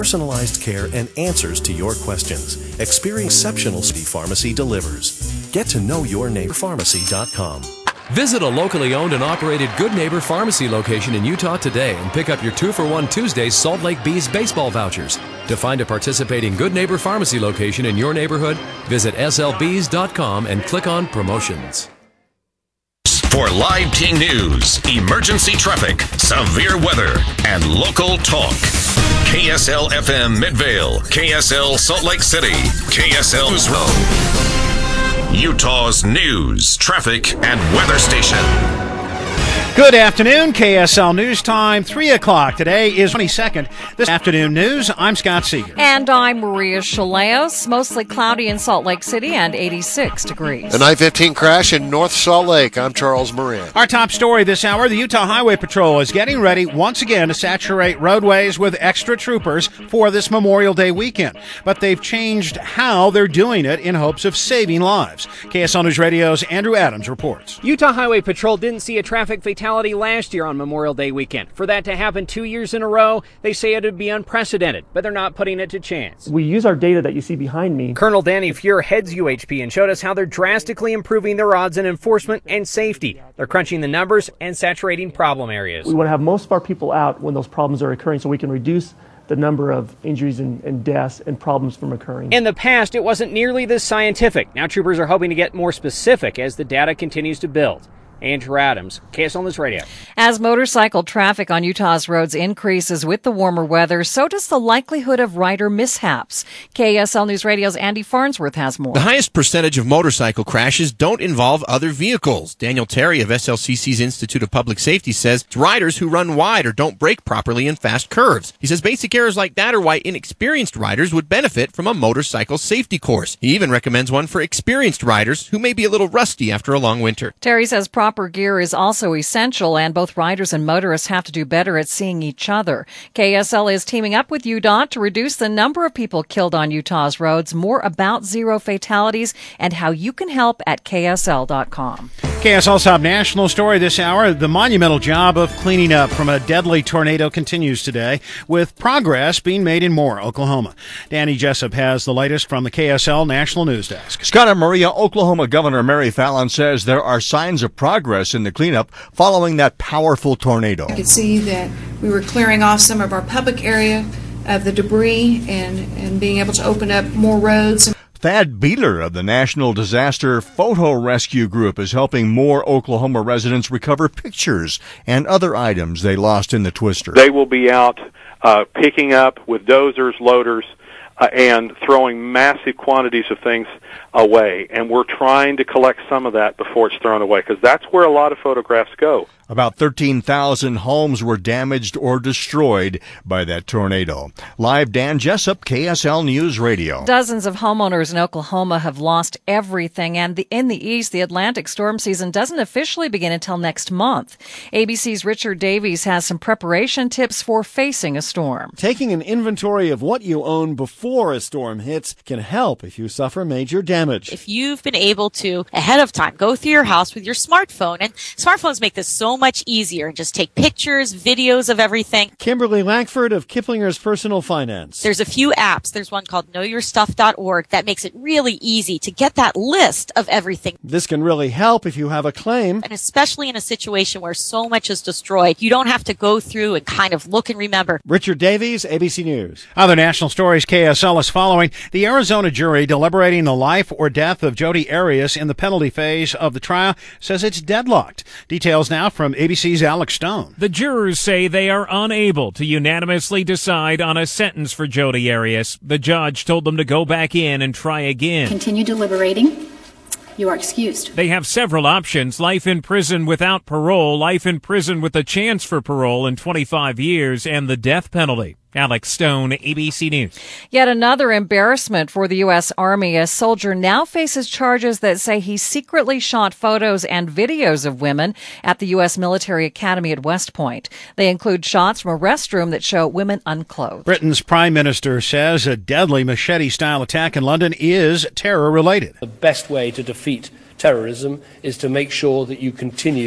personalized care and answers to your questions. Experience exceptional City Pharmacy delivers. Get to know your neighbor pharmacy.com. Visit a locally owned and operated Good Neighbor Pharmacy location in Utah today and pick up your 2-for-1 Tuesdays Salt Lake Bees baseball vouchers. To find a participating Good Neighbor Pharmacy location in your neighborhood, visit slbees.com and click on Promotions. For live team news, emergency traffic, severe weather, and local talk. KSL FM Midvale, KSL Salt Lake City, KSL News Row. Utah's news, traffic, and weather station. Good afternoon, KSL News Time, 3 o'clock. Today is 22nd. This afternoon news, I'm Scott Seeger. And I'm Maria Chaleos. Mostly cloudy in Salt Lake City and 86 degrees. An I-15 crash in North Salt Lake. I'm Charles Moran. Our top story this hour, the Utah Highway Patrol is getting ready once again to saturate roadways with extra troopers for this Memorial Day weekend. But they've changed how they're doing it in hopes of saving lives. KSL News Radio's Andrew Adams reports. Utah Highway Patrol didn't see a traffic fatality last year on Memorial Day weekend. For that to happen 2 years in a row, they say it would be unprecedented, but they're not putting it to chance. We use our data that you see behind me. Colonel Danny Fuhr heads UHP and showed us how they're drastically improving their odds in enforcement and safety. They're crunching the numbers and saturating problem areas. We want to have most of our people out when those problems are occurring so we can reduce the number of injuries and deaths and problems from occurring. In the past, it wasn't nearly this scientific. Now troopers are hoping to get more specific as the data continues to build. Andrew Adams, KSL News Radio. As motorcycle traffic on Utah's roads increases with the warmer weather, so does the likelihood of rider mishaps. KSL News Radio's Andy Farnsworth has more. The highest percentage of motorcycle crashes don't involve other vehicles. Daniel Terry of SLCC's Institute of Public Safety says it's riders who run wide or don't brake properly in fast curves. He says basic errors like that are why inexperienced riders would benefit from a motorcycle safety course. He even recommends one for experienced riders who may be a little rusty after a long winter. Terry says proper gear is also essential, and both riders and motorists have to do better at seeing each other. KSL is teaming up with UDOT to reduce the number of people killed on Utah's roads. More about zero fatalities and how you can help at KSL.com. KSL's top national story this hour, the monumental job of cleaning up from a deadly tornado continues today, with progress being made in Moore, Oklahoma. Danny Jessup has the latest from the KSL National News Desk. Scott and Maria, Oklahoma Governor Mary Fallon says there are signs of progress in the cleanup following that powerful tornado. I could see that we were clearing off some of our public area of the debris and being able to open up more roads. Thad Beeler of the National Disaster Photo Rescue Group is helping more Oklahoma residents recover pictures and other items they lost in the twister. They will be out picking up with dozers, loaders, and throwing massive quantities of things away. And we're trying to collect some of that before it's thrown away, because that's where a lot of photographs go. About 13,000 homes were damaged or destroyed by that tornado. Live, Dan Jessup, KSL News Radio. Dozens of homeowners in Oklahoma have lost everything, and in the east, the Atlantic storm season doesn't officially begin until next month. ABC's Richard Davies has some preparation tips for facing a storm. Taking an inventory of what you own before a storm hits can help if you suffer major damage. If you've been able to, ahead of time, go through your house with your smartphone, and smartphones make this so much easier, and just take pictures, videos of everything. Kimberly Lankford of Kiplinger's Personal Finance. There's a few apps. There's one called knowyourstuff.org that makes it really easy to get that list of everything. This can really help if you have a claim. And especially in a situation where so much is destroyed, you don't have to go through and kind of look and remember. Richard Davies, ABC News. Other national stories KSL is following. The Arizona jury deliberating the life or death of Jodi Arias in the penalty phase of the trial says it's deadlocked. Details now from ABC's Alex Stone. The jurors say they are unable to unanimously decide on a sentence for Jodi Arias. The judge told them to go back in and try again. Continue deliberating. You are excused. They have several options: life in prison without parole, life in prison with a chance for parole in 25 years, and the death penalty. Alex Stone, ABC News. Yet another embarrassment for the U.S. Army. A soldier now faces charges that say he secretly shot photos and videos of women at the U.S. Military Academy at West Point. They include shots from a restroom that show women unclothed. Britain's Prime Minister says a deadly machete-style attack in London is terror-related. The best way to defeat terrorism is to make sure that you continue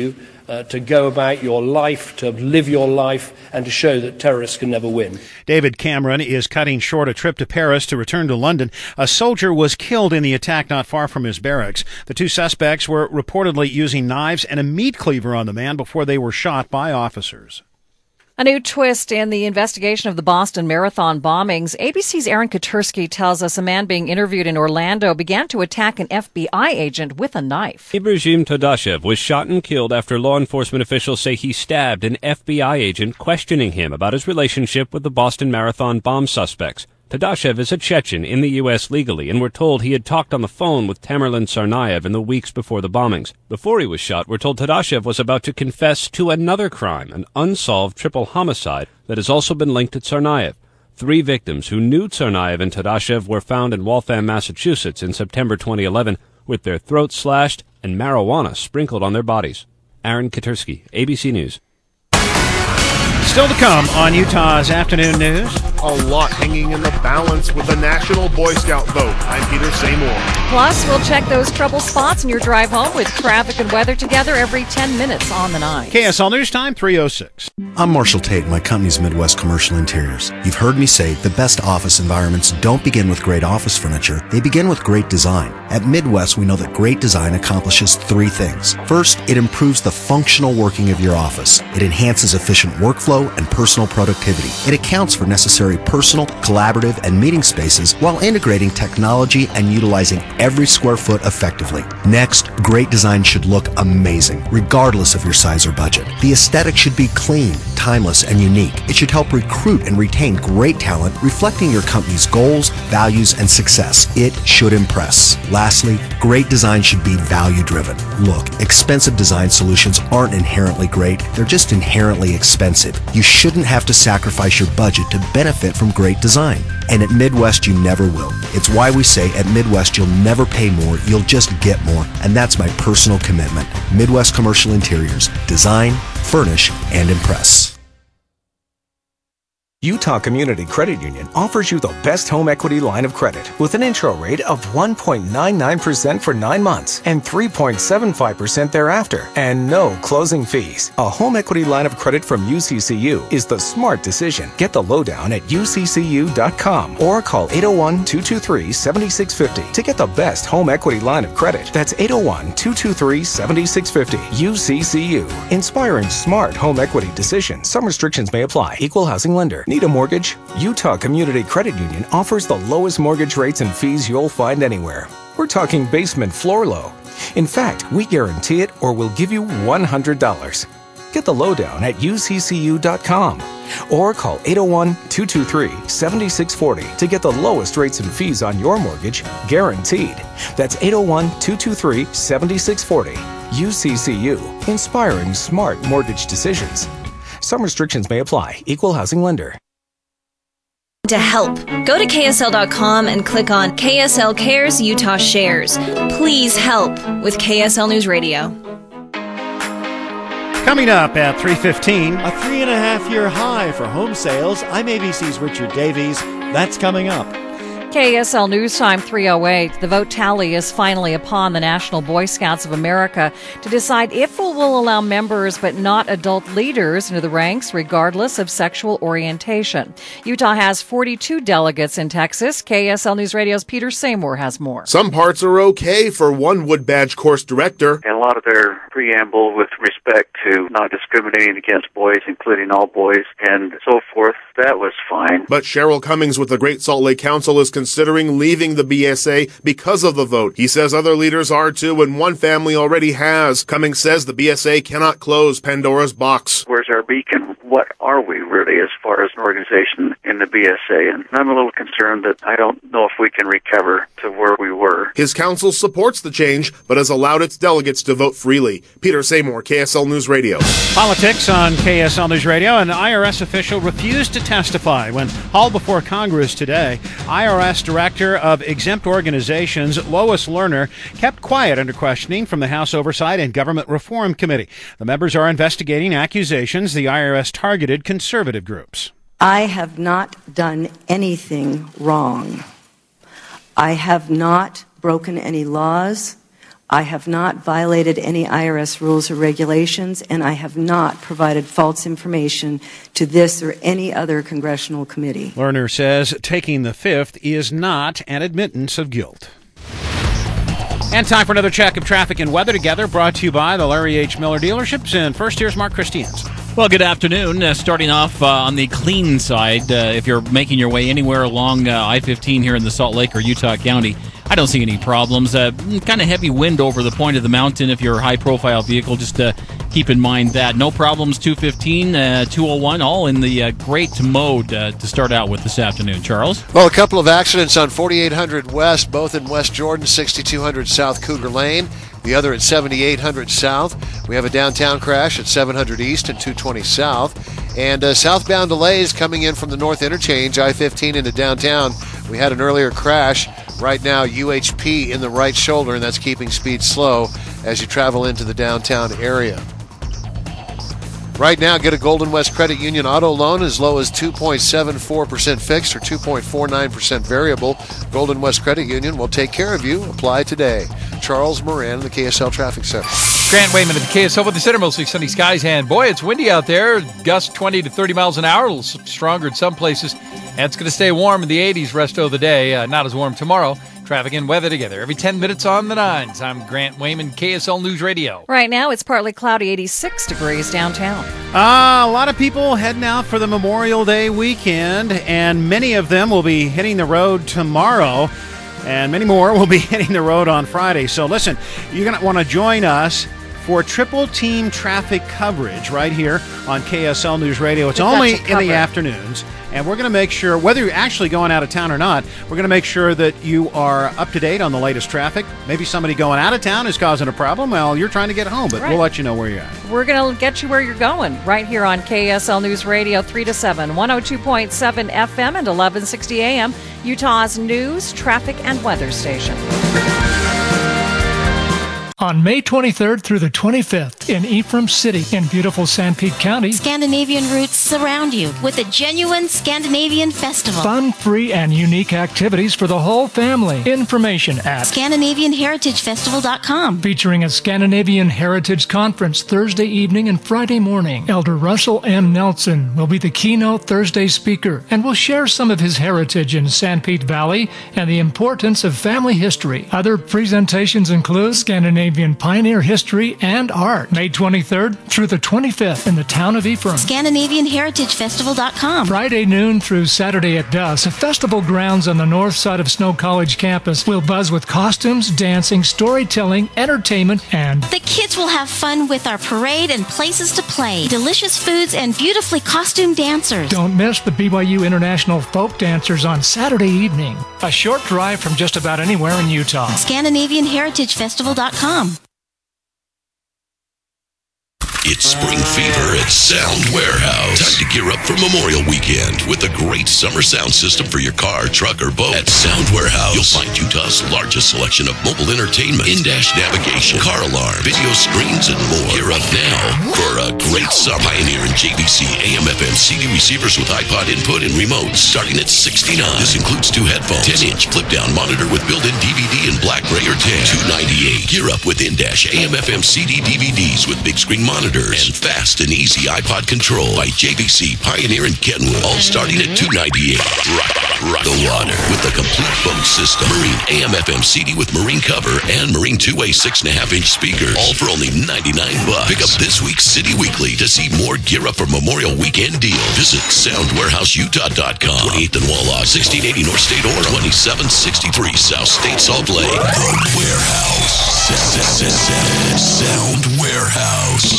to go about your life, to live your life, and to show that terrorists can never win. David Cameron is cutting short a trip to Paris to return to London. A soldier was killed in the attack not far from his barracks. The two suspects were reportedly using knives and a meat cleaver on the man before they were shot by officers. A new twist in the investigation of the Boston Marathon bombings. ABC's Aaron Katersky tells us a man being interviewed in Orlando began to attack an FBI agent with a knife. Ibrahim Tadashev was shot and killed after law enforcement officials say he stabbed an FBI agent questioning him about his relationship with the Boston Marathon bomb suspects. Tadashev is a Chechen in the U.S. legally, and we're told he had talked on the phone with Tamerlan Tsarnaev in the weeks before the bombings. Before he was shot, we're told Tadashev was about to confess to another crime, an unsolved triple homicide that has also been linked to Tsarnaev. 3 victims who knew Tsarnaev and Tadashev were found in Waltham, Massachusetts in September 2011 with their throats slashed and marijuana sprinkled on their bodies. Aaron Katersky, ABC News. Still to come on Utah's Afternoon News. A lot hanging in the balance with the National Boy Scout vote. I'm Peter Seymour. Plus, we'll check those trouble spots in your drive home with traffic and weather together every 10 minutes on the 9. KSL News Time, 3:06. I'm Marshall Tate, my company's Midwest Commercial Interiors. You've heard me say the best office environments don't begin with great office furniture. They begin with great design. At Midwest, we know that great design accomplishes 3 things. First, it improves the functional working of your office. It enhances efficient workflow and personal productivity. It accounts for necessary personal, collaborative, and meeting spaces while integrating technology and utilizing every square foot effectively. Next, great design should look amazing, regardless of your size or budget. The aesthetic should be clean, timeless, and unique. It should help recruit and retain great talent, reflecting your company's goals, values, and success. It should impress. Lastly, great design should be value-driven. Look, expensive design solutions aren't inherently great. They're just inherently expensive. You shouldn't have to sacrifice your budget to benefit from great design. And at Midwest, you never will. It's why we say at Midwest, you'll never pay more, you'll just get more. And that's my personal commitment. Midwest Commercial Interiors. Design, furnish, and impress. Utah Community Credit Union offers you the best home equity line of credit with an intro rate of 1.99% for 9 months and 3.75% thereafter, and no closing fees. A home equity line of credit from UCCU is the smart decision. Get the lowdown at uccu.com or call 801-223-7650 to get the best home equity line of credit. That's 801-223-7650. UCCU. Inspiring smart home equity decisions. Some restrictions may apply. Equal housing lender. Need a mortgage? Utah Community Credit Union offers the lowest mortgage rates and fees you'll find anywhere. We're talking basement floor low. In fact, we guarantee it or we'll give you $100. Get the lowdown at uccu.com or call 801-223-7640 to get the lowest rates and fees on your mortgage, guaranteed. That's 801-223-7640. UCCU. Inspiring smart mortgage decisions. Some restrictions may apply. Equal housing lender. To help, go to KSL.com and click on KSL Cares Utah Shares. Please help with KSL News Radio. Coming up at 3:15. A 3.5-year high for home sales. I'm ABC's Richard Davies. That's coming up. KSL News Time 3:08. The vote tally is finally upon the National Boy Scouts of America to decide if it will allow members but not adult leaders into the ranks regardless of sexual orientation. Utah has 42 delegates in Texas. KSL News Radio's Peter Seymour has more. Some parts are okay for one Wood Badge course director. And a lot of their preamble with respect to not discriminating against boys, including all boys, and so forth, that was fine. But Cheryl Cummings with the Great Salt Lake Council is considering leaving the BSA because of the vote. He says other leaders are too, and one family already has. Cummings says the BSA cannot close Pandora's box. Where's our beacon? What are we really as far as an organization in the BSA? And I'm a little concerned that I don't know if we can recover to where we were. His council supports the change, but has allowed its delegates to vote freely. Peter Seymour, KSL News Radio. Politics on KSL News Radio. An IRS official refused to testify when hauled before Congress today. IRS Director of Exempt Organizations, Lois Lerner, kept quiet under questioning from the House Oversight and Government Reform Committee. The members are investigating accusations the IRS targeted conservative groups. I have not done anything wrong. I have not broken any laws. I have not violated any IRS rules or regulations, and I have not provided false information to this or any other congressional committee. Lerner says taking the fifth is not an admittance of guilt. And time for another check of traffic and weather together, brought to you by the Larry H. Miller dealerships. And first, here's Mark Christiansen. Well, good afternoon. Starting off on the clean side, if you're making your way anywhere along I-15 here in the Salt Lake or Utah County, I don't see any problems. Kind of heavy wind over the point of the mountain. If you're a high-profile vehicle, just keep in mind that. No problems, 215, 201, all in the great mode to start out with this afternoon. Charles? Well, a couple of accidents on 4800 West, both in West Jordan, 6200 South Cougar Lane. The other at 7800 South. We have a downtown crash at 700 East and 220 South. And southbound delays coming in from the North Interchange, I-15 into downtown. We had an earlier crash. Right now, UHP in the right shoulder, and that's keeping speed slow as you travel into the downtown area. Right now, get a Golden West Credit Union auto loan as low as 2.74% fixed or 2.49% variable. Golden West Credit Union will take care of you. Apply today. Charles Moran, the KSL Traffic Center. Grant Wayman at the KSL with the center, mostly sunny skies, and boy, it's windy out there. Gusts 20 to 30 miles an hour, a little stronger in some places. And it's going to stay warm in the 80s rest of the day. Not as warm tomorrow. Traffic and weather together every 10 minutes on the 9s. I'm Grant Wayman, KSL News Radio. Right now, it's partly cloudy, 86 degrees downtown. A lot of people heading out for the Memorial Day weekend, and many of them will be hitting the road tomorrow, and many more will be hitting the road on Friday. So listen, you're going to want to join us for triple team traffic coverage right here on KSL News Radio. It's only in the afternoons, and we're going to make sure, whether you're actually going out of town or not, we're going to make sure that you are up to date on the latest traffic. Maybe somebody going out of town is causing a problem. Well, you're trying to get home, but we'll let you know where you're at. We're going to get you where you're going right here on KSL News Radio 3 to 7, 102.7 FM and 1160 AM, Utah's news, traffic, and weather station. On May 23rd through the 25th in Ephraim City in beautiful Sanpete County, Scandinavian roots surround you with a genuine Scandinavian festival. Fun, free, and unique activities for the whole family. Information at ScandinavianHeritageFestival.com. Featuring a Scandinavian Heritage Conference Thursday evening and Friday morning. Elder Russell M. Nelson will be the keynote Thursday speaker and will share some of his heritage in Sanpete Valley and the importance of family history. Other presentations include Scandinavian pioneer history and art. May 23rd through the 25th in the town of Ephraim. ScandinavianHeritageFestival.com. Friday noon through Saturday at dusk, the festival grounds on the north side of Snow College campus will buzz with costumes, dancing, storytelling, entertainment, and the kids will have fun with our parade and places to play, delicious foods, and beautifully costumed dancers. Don't miss the BYU International Folk Dancers on Saturday evening. A short drive from just about anywhere in Utah. ScandinavianHeritageFestival.com. It's spring fever at Sound Warehouse. Time to gear up for Memorial Weekend with a great summer sound system for your car, truck, or boat. At Sound Warehouse, you'll find Utah's largest selection of mobile entertainment, in-dash navigation, car alarm, video screens, and more. Gear up now for a great summer. Pioneer and JVC AM/FM CD receivers with iPod input and remotes starting at $69. This includes 2 headphones, 10-inch flip-down monitor with built-in DVD in black, gray, or tan. $298. Gear up with in-dash AM/FM CD DVDs with big screen monitors and fast and easy iPod control by JVC, Pioneer, and Kenwood. All starting at $298. Rock the water with the complete boat system. Marine AM/FM CD with Marine cover and Marine 2-way 6.5-inch speakers. All for only $99. Pick up this week's City Weekly to see more gear up for Memorial Weekend deals. Visit SoundWarehouseUtah.com. 28th and Walla, 1680 North State or 2763 South State Salt Lake. Sound Warehouse. Sound Warehouse.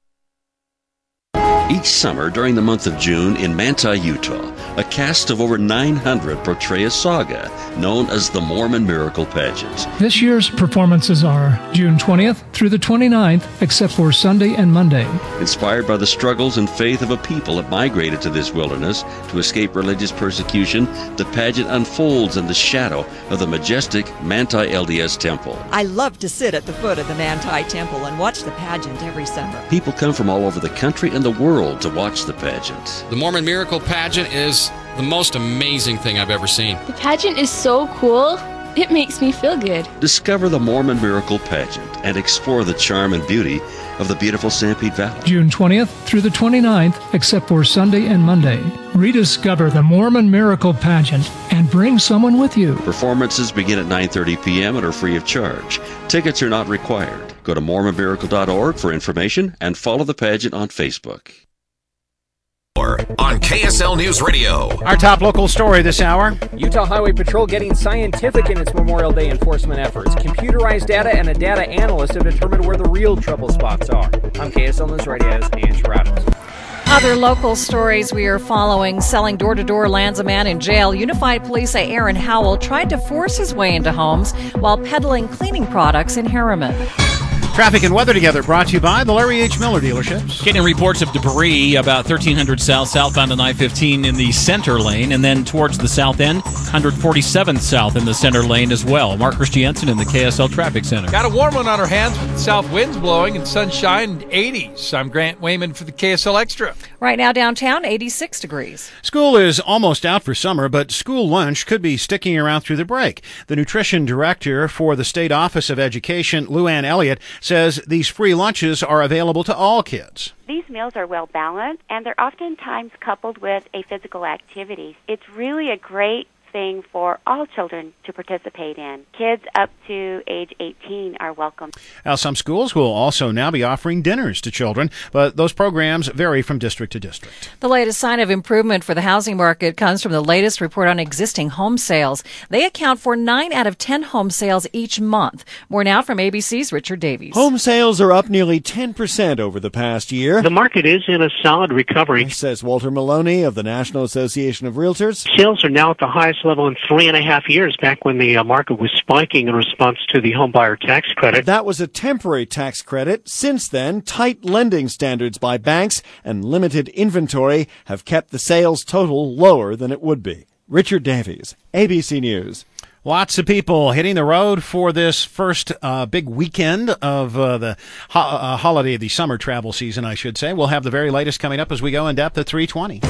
Each summer during the month of June in Manti, Utah, a cast of over 900 portray a saga known as the Mormon Miracle Pageant. This year's performances are June 20th through the 29th, except for Sunday and Monday. Inspired by the struggles and faith of a people that migrated to this wilderness to escape religious persecution, the pageant unfolds in the shadow of the majestic Manti LDS Temple. I love to sit at the foot of the Manti Temple and watch the pageant every summer. People come from all over the country and the world to watch the pageant. The Mormon Miracle Pageant is the most amazing thing I've ever seen. The pageant is so cool. It makes me feel good. Discover the Mormon Miracle Pageant and explore the charm and beauty of the beautiful Sanpete Valley. June 20th through the 29th, except for Sunday and Monday. Rediscover the Mormon Miracle Pageant and bring someone with you. Performances begin at 9:30 p.m. and are free of charge. Tickets are not required. Go to MormonMiracle.org for information and follow the pageant on Facebook. On KSL News Radio. Our top local story this hour. Utah Highway Patrol getting scientific in its Memorial Day enforcement efforts. Computerized data and a data analyst have determined where the real trouble spots are. I'm KSL News Radio's Andrew Adams. Other local stories we are following. Selling door-to-door lands a man in jail. Unified Police say Aaron Howell tried to force his way into homes while peddling cleaning products in Harriman. Traffic and weather together brought to you by the Larry H. Miller dealerships. Getting reports of debris about 1300 south, southbound on I-15 in the center lane, and then towards the south end, 147th south in the center lane as well. Mark Christiansen in the KSL Traffic Center. Got a warm one on our hands with the south winds blowing and sunshine 80s. I'm Grant Wayman for the KSL Extra. Right now downtown, 86 degrees. School is almost out for summer, but school lunch could be sticking around through the break. The nutrition director for the State Office of Education, Luann Elliott, says these free lunches are available to all kids. These meals are well balanced, and they're oftentimes coupled with a physical activity. It's really a great thing for all children to participate in. Kids up to age 18 are welcome. Now, some schools will also now be offering dinners to children, but those programs vary from district to district. The latest sign of improvement for the housing market comes from the latest report on existing home sales. They account for 9 out of 10 home sales each month. More now from ABC's Richard Davies. Home sales are up nearly 10% over the past year. The market is in a solid recovery, says Walter Maloney of the National Association of Realtors. Sales are now at the highest level in 3.5 years, back when the market was spiking in response to the home buyer tax credit. That was a temporary tax credit. Since then, tight lending standards by banks and limited inventory have kept the sales total lower than it would be. Richard Davies, ABC News. Lots of people hitting the road for this first big weekend of the holiday, the summer travel season, I should say. We'll have the very latest coming up as we go in depth at 3:20.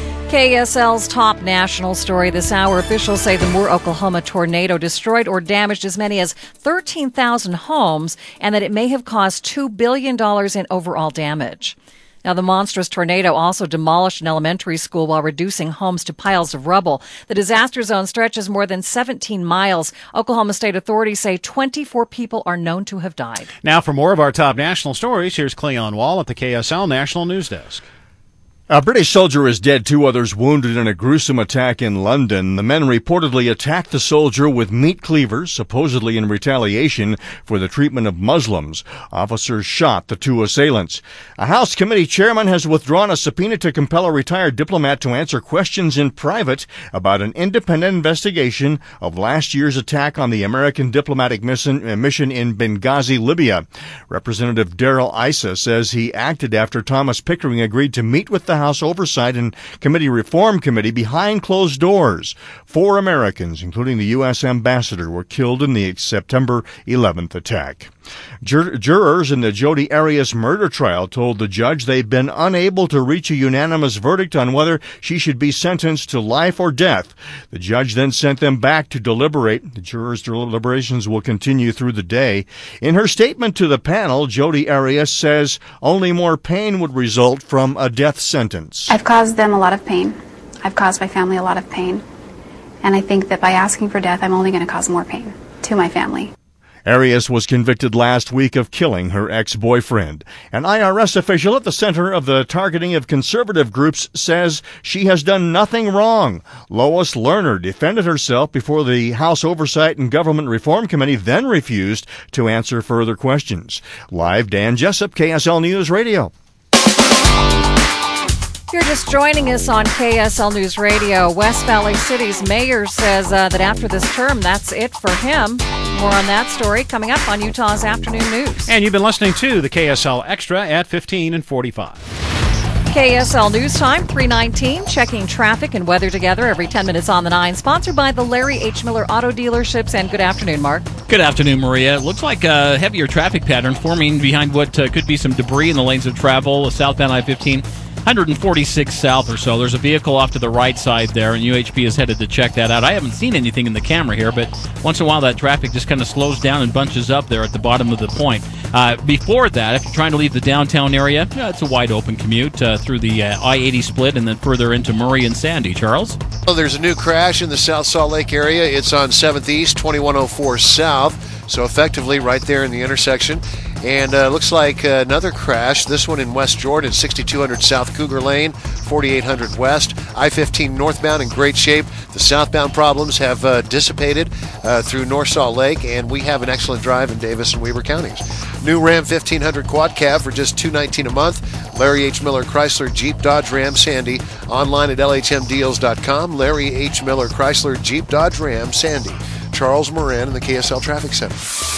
KSL's top national story this hour. Officials say the Moore, Oklahoma tornado destroyed or damaged as many as 13,000 homes and that it may have caused $2 billion in overall damage. Now, the monstrous tornado also demolished an elementary school while reducing homes to piles of rubble. The disaster zone stretches more than 17 miles. Oklahoma State authorities say 24 people are known to have died. Now, for more of our top national stories, here's Cleon Wall at the KSL National News Desk. A British soldier is dead, 2 others wounded in a gruesome attack in London. The men reportedly attacked the soldier with meat cleavers, supposedly in retaliation for the treatment of Muslims. Officers shot the 2 assailants. A House committee chairman has withdrawn a subpoena to compel a retired diplomat to answer questions in private about an independent investigation of last year's attack on the American diplomatic mission in Benghazi, Libya. Representative Darrell Issa says he acted after Thomas Pickering agreed to meet with the House Oversight and Committee Reform Committee behind closed doors. 4 Americans, including the U.S. ambassador, were killed in the September 11th attack. Jurors in the Jodi Arias murder trial told the judge they've been unable to reach a unanimous verdict on whether she should be sentenced to life or death. The judge then sent them back to deliberate. The jurors' deliberations will continue through the day. In her statement to the panel, Jodi Arias says only more pain would result from a death sentence. I've caused them a lot of pain. I've caused my family a lot of pain. And I think that by asking for death, I'm only going to cause more pain to my family. Arias was convicted last week of killing her ex-boyfriend. An IRS official at the center of the targeting of conservative groups says she has done nothing wrong. Lois Lerner defended herself before the House Oversight and Government Reform Committee, then refused to answer further questions. Live, Dan Jessup, KSL News Radio. If you're just joining us on KSL News Radio, West Valley City's mayor says that after this term, that's it for him. More on that story coming up on Utah's Afternoon News. And you've been listening to the KSL Extra at 15 and 45. KSL News Time, 3:19, checking traffic and weather together every 10 minutes on the 9, sponsored by the Larry H. Miller Auto Dealerships. And good afternoon, Mark. Good afternoon, Maria. It looks like a heavier traffic pattern forming behind what could be some debris in the lanes of travel, southbound I-15. 146 south or so. There's a vehicle off to the right side there, and UHP is headed to check that out. I haven't seen anything in the camera here, but once in a while that traffic just kind of slows down and bunches up there at the bottom of the point. Before that, if you're trying to leave the downtown area, it's a wide open commute through the I-80 split and then further into Murray and Sandy. Charles? Well, there's a new crash in the South Salt Lake area. It's on 7th East, 2104 South, so effectively right there in the intersection. And looks like another crash, this one in West Jordan, 6200 South Cougar Lane, 4800 West. I-15 northbound in great shape. The southbound problems have dissipated through North Salt Lake, and we have an excellent drive in Davis and Weber counties. New Ram 1500 Quad Cab for just $219 a month. Larry H. Miller Chrysler Jeep Dodge Ram Sandy. Online at LHMdeals.com. Larry H. Miller Chrysler Jeep Dodge Ram Sandy. Charles Moran in the KSL Traffic Center.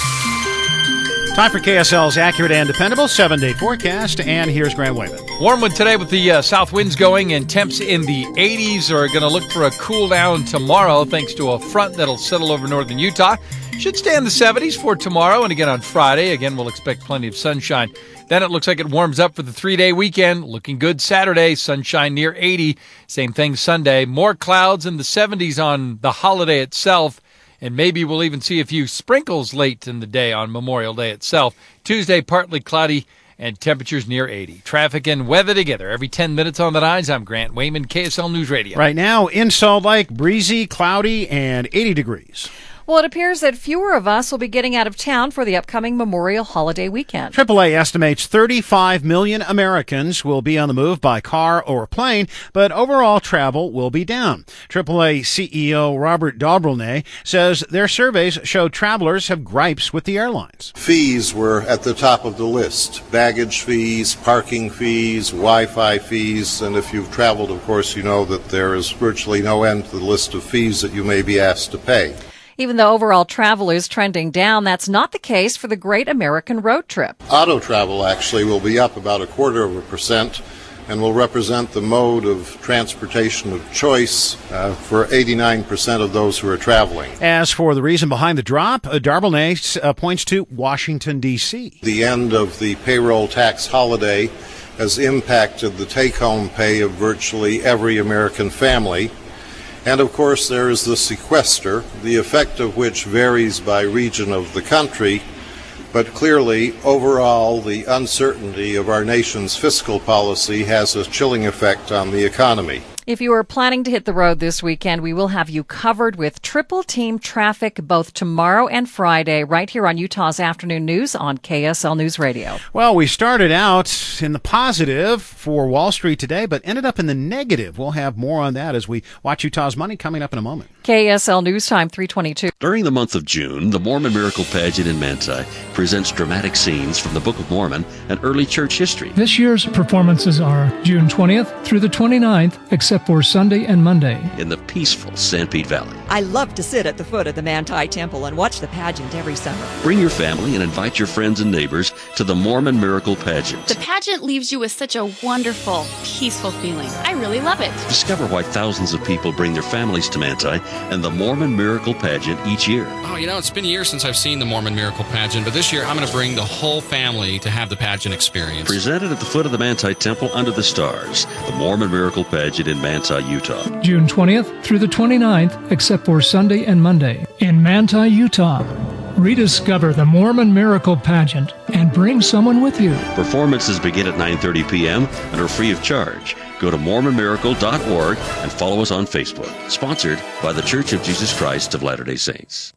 Time for KSL's accurate and dependable 7-day forecast, and here's Grant Wayman. Warm one today with the south winds going, and temps in the 80s are going to look for a cool down tomorrow thanks to a front that'll settle over northern Utah. Should stay in the 70s for tomorrow, and again on Friday. Again, we'll expect plenty of sunshine. Then it looks like it warms up for the 3-day weekend. Looking good Saturday, sunshine near 80. Same thing Sunday. More clouds in the 70s on the holiday itself. And maybe we'll even see a few sprinkles late in the day on Memorial Day itself. Tuesday, partly cloudy and temperatures near 80. Traffic and weather together every 10 minutes on the 9s. I'm Grant Wayman, KSL News Radio. Right now in Salt Lake, breezy, cloudy, and 80 degrees. Well, it appears that fewer of us will be getting out of town for the upcoming Memorial holiday weekend. AAA estimates 35 million Americans will be on the move by car or plane, but overall travel will be down. AAA CEO Robert Dobrolny says their surveys show travelers have gripes with the airlines. Fees were at the top of the list. Baggage fees, parking fees, Wi-Fi fees, and if you've traveled, of course, you know that there is virtually no end to the list of fees that you may be asked to pay. Even though overall travel is trending down, that's not the case for the Great American Road Trip. Auto travel actually will be up about 0.25% and will represent the mode of transportation of choice for 89% of those who are traveling. As for the reason behind the drop, Dobrolny points to Washington, D.C. The end of the payroll tax holiday has impacted the take-home pay of virtually every American family. And of course there is the sequester, the effect of which varies by region of the country, but clearly overall the uncertainty of our nation's fiscal policy has a chilling effect on the economy. If you are planning to hit the road this weekend, we will have you covered with triple team traffic both tomorrow and Friday right here on Utah's Afternoon News on KSL News Radio. Well, we started out in the positive for Wall Street today, but ended up in the negative. We'll have more on that as we watch Utah's Money coming up in a moment. KSL News Time 3:22. During the month of June, the Mormon Miracle Pageant in Manti presents dramatic scenes from the Book of Mormon and early church history. This year's performances are June 20th through the 29th, except for Sunday and Monday. In the peaceful Sanpete Valley. I love to sit at the foot of the Manti Temple and watch the pageant every summer. Bring your family and invite your friends and neighbors to the Mormon Miracle Pageant. The pageant leaves you with such a wonderful, peaceful feeling. I really love it. Discover why thousands of people bring their families to Manti and the Mormon Miracle Pageant each year. Oh, it's been years since I've seen the Mormon Miracle Pageant, but this year I'm going to bring the whole family to have the pageant experience. Presented at the foot of the Manti Temple under the stars, the Mormon Miracle Pageant in Manti, Utah. June 20th through the 29th, except for Sunday and Monday, in Manti, Utah. Rediscover the Mormon Miracle Pageant and bring someone with you. Performances begin at 9:30 p.m. and are free of charge. Go to MormonMiracle.org and follow us on Facebook. Sponsored by the Church of Jesus Christ of Latter-day Saints.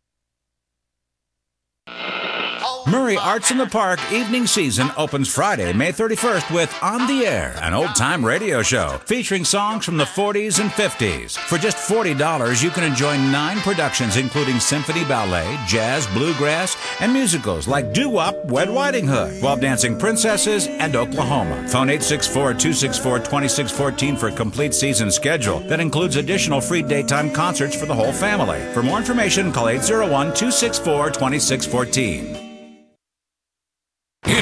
Murray Arts in the Park evening season opens Friday, May 31st with On the Air, an old-time radio show featuring songs from the 40s and 50s. For just $40, you can enjoy 9 productions including symphony ballet, jazz, bluegrass, and musicals like Doo-Wop, Red Riding Hood, While Dancing Princesses, and Oklahoma. Phone 864-264-2614 for a complete season schedule that includes additional free daytime concerts for the whole family. For more information, call 801-264-2614. It's the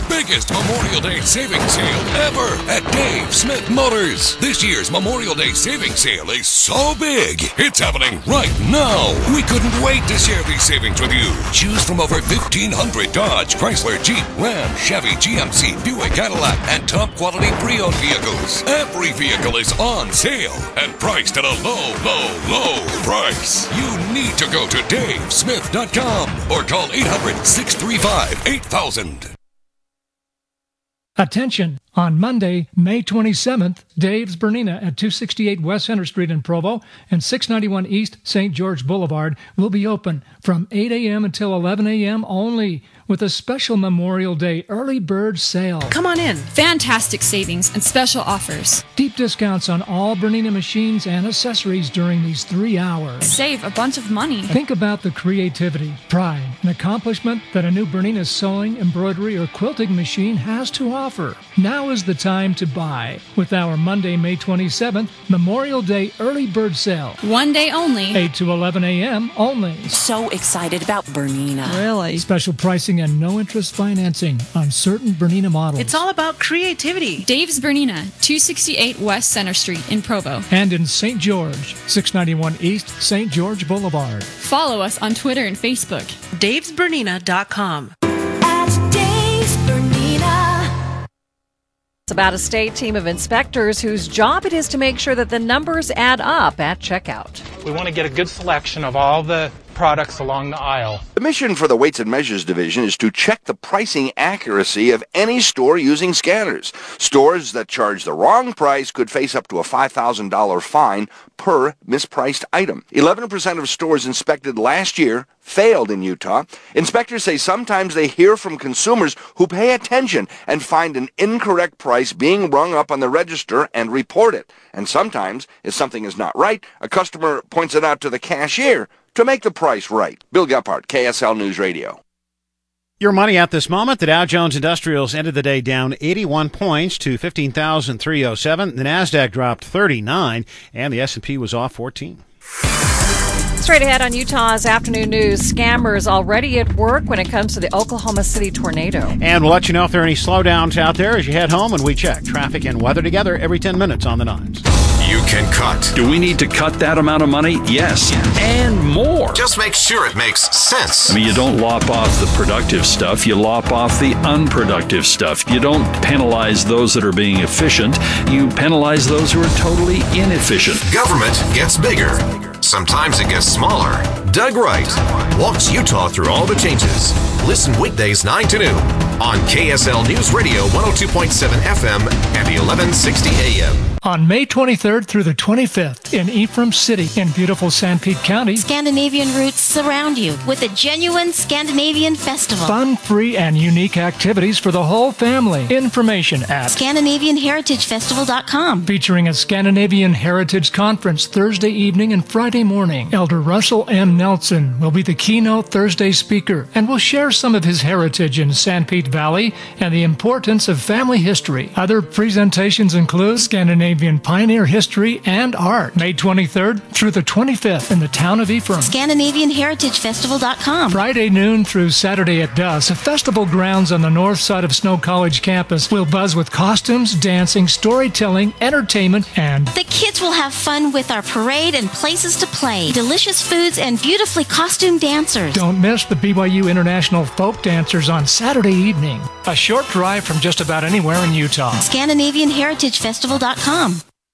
biggest Memorial Day savings sale ever at Dave Smith Motors. This year's Memorial Day savings sale is so big, it's happening right now. We couldn't wait to share these savings with you. Choose from over 1,500 Dodge, Chrysler, Jeep, Ram, Chevy, GMC, Buick, Cadillac, and top quality pre-owned vehicles. Every vehicle is on sale and priced at a low, low, low price. You need to go to davesmith.com or call 800-635-8000. Attention! On Monday, May 27th, Dave's Bernina at 268 West Center Street in Provo and 691 East St. George Boulevard will be open from 8 a.m. until 11 a.m. only with a special Memorial Day early bird sale. Come on in. Fantastic savings and special offers. Deep discounts on all Bernina machines and accessories during these 3 hours. Save a bunch of money. Think about the creativity, pride, and accomplishment that a new Bernina sewing, embroidery, or quilting machine has to offer. Now is the time to buy with our Monday, May 27th, Memorial Day early bird sale. One day only. 8 to 11 a.m. only. So excited about Bernina. Really? Special pricing and no interest financing on certain Bernina models. It's all about creativity. Dave's Bernina, 268 West Center Street in Provo. And in St. George, 691 East St. George Boulevard. Follow us on Twitter and Facebook. davesbernina.com. It's about a state team of inspectors whose job it is to make sure that the numbers add up at checkout. We want to get a good selection of all the products along the aisle. The mission for the Weights and Measures Division is to check the pricing accuracy of any store using scanners. Stores that charge the wrong price could face up to a $5,000 fine per mispriced item. 11% of stores inspected last year failed in Utah. Inspectors say sometimes they hear from consumers who pay attention and find an incorrect price being rung up on the register and report it. And sometimes, if something is not right, a customer points it out to the cashier to make the price right. Bill Gephardt, KSL News Radio. Your money at this moment. The Dow Jones Industrials ended the day down 81 points to 15,307. The Nasdaq dropped 39, and the S&P was off 14. Straight ahead on Utah's afternoon news, scammers already at work when it comes to the Oklahoma City tornado. And we'll let you know if there are any slowdowns out there as you head home, and we check traffic and weather together every 10 minutes on the 9s. You can cut. Do we need to cut that amount of money? Yes. And more. Just make sure it makes sense. I mean, you don't lop off the productive stuff. You lop off the unproductive stuff. You don't penalize those that are being efficient. You penalize those who are totally inefficient. Government gets bigger. Sometimes it gets smaller. Doug Wright walks Utah through all the changes. Listen weekdays 9 to noon on KSL News Radio 102.7 FM and 1160 AM. On May 23rd through the 25th in Ephraim City in beautiful San Pete County, Scandinavian roots surround you with a genuine Scandinavian festival. Fun, free, and unique activities for the whole family. Information at ScandinavianHeritageFestival.com. Featuring a Scandinavian Heritage Conference Thursday evening and Friday morning. Elder Russell M. Nelson will be the keynote Thursday speaker and will share some of his heritage in San Pete Valley and the importance of family history. Other presentations include Scandinavian pioneer history and art. May 23rd through the 25th in the town of Ephraim. ScandinavianHeritageFestival.com. Friday noon through Saturday at dusk, festival grounds on the north side of Snow College campus will buzz with costumes, dancing, storytelling, entertainment, and the kids will have fun with our parade and places to play. Delicious foods and beautifully costumed dancers. Don't miss the BYU International Folk Dancers on Saturday evening. A short drive from just about anywhere in Utah. ScandinavianHeritageFestival.com.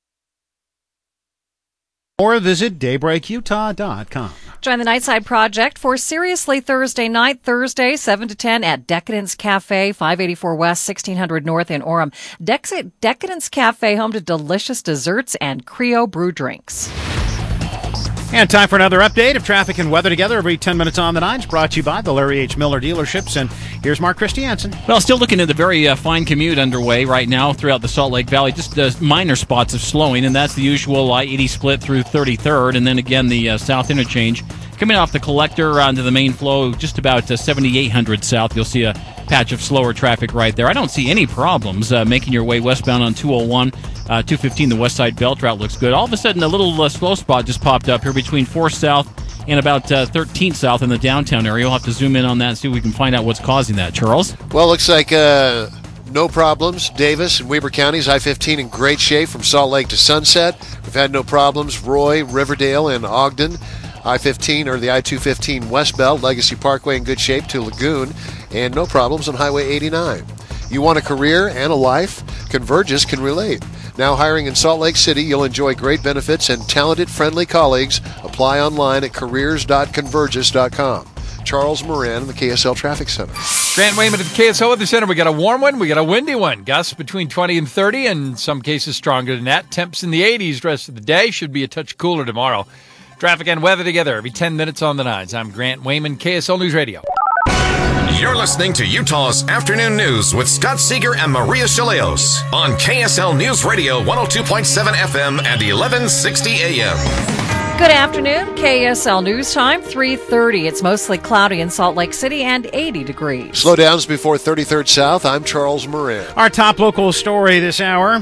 Or visit daybreakutah.com. Join the Nightside Project for Seriously Thursday night, Thursday, 7 to 10 at Decadence Cafe, 584 West, 1600 North in Orem. Decadence Cafe, home to delicious desserts and Creo brew drinks. And time for another update of traffic and weather together every 10 minutes on the 9s, brought to you by the Larry H. Miller dealerships. And here's Mark Christiansen. Well, still looking at the very fine commute underway right now throughout the Salt Lake Valley. Just minor spots of slowing, and that's the usual I-80 split through 33rd, and then again the south interchange. Coming off the collector onto the main flow, just about 7800 south, you'll see a patch of slower traffic right there. I don't see any problems making your way westbound on 201. 215, the west side belt route looks good. All of a sudden, a little slow spot just popped up here between 4 South and about 13th South in the downtown area. We'll have to zoom in on that and see if we can find out what's causing that. Charles? Well, looks like no problems. Davis and Weber counties, I-15 in great shape from Salt Lake to Sunset. We've had no problems. Roy, Riverdale, and Ogden. I-15 or the I-215 westbound, Legacy Parkway in good shape to Lagoon, and no problems on Highway 89. You want a career and a life? Convergys can relate. Now hiring in Salt Lake City, you'll enjoy great benefits and talented, friendly colleagues. Apply online at careers.convergys.com. Charles Moran in the KSL Traffic Center. Grant Wayman at the KSL Weather Center. We got a warm one. We got a windy one. Gusts between 20 and 30, and some cases stronger than that. Temps in the 80s the rest of the day. Should be a touch cooler tomorrow. Traffic and weather together every 10 minutes on the nines. I'm Grant Wayman, KSL News Radio. You're listening to Utah's Afternoon News with Scott Seeger and Maria Chaleos on KSL News Radio 102.7 FM and 1160 AM. Good afternoon. KSL News Time, 3:30. It's mostly cloudy in Salt Lake City and 80 degrees. Slowdowns before 33rd South. I'm Charles Moran. Our top local story this hour.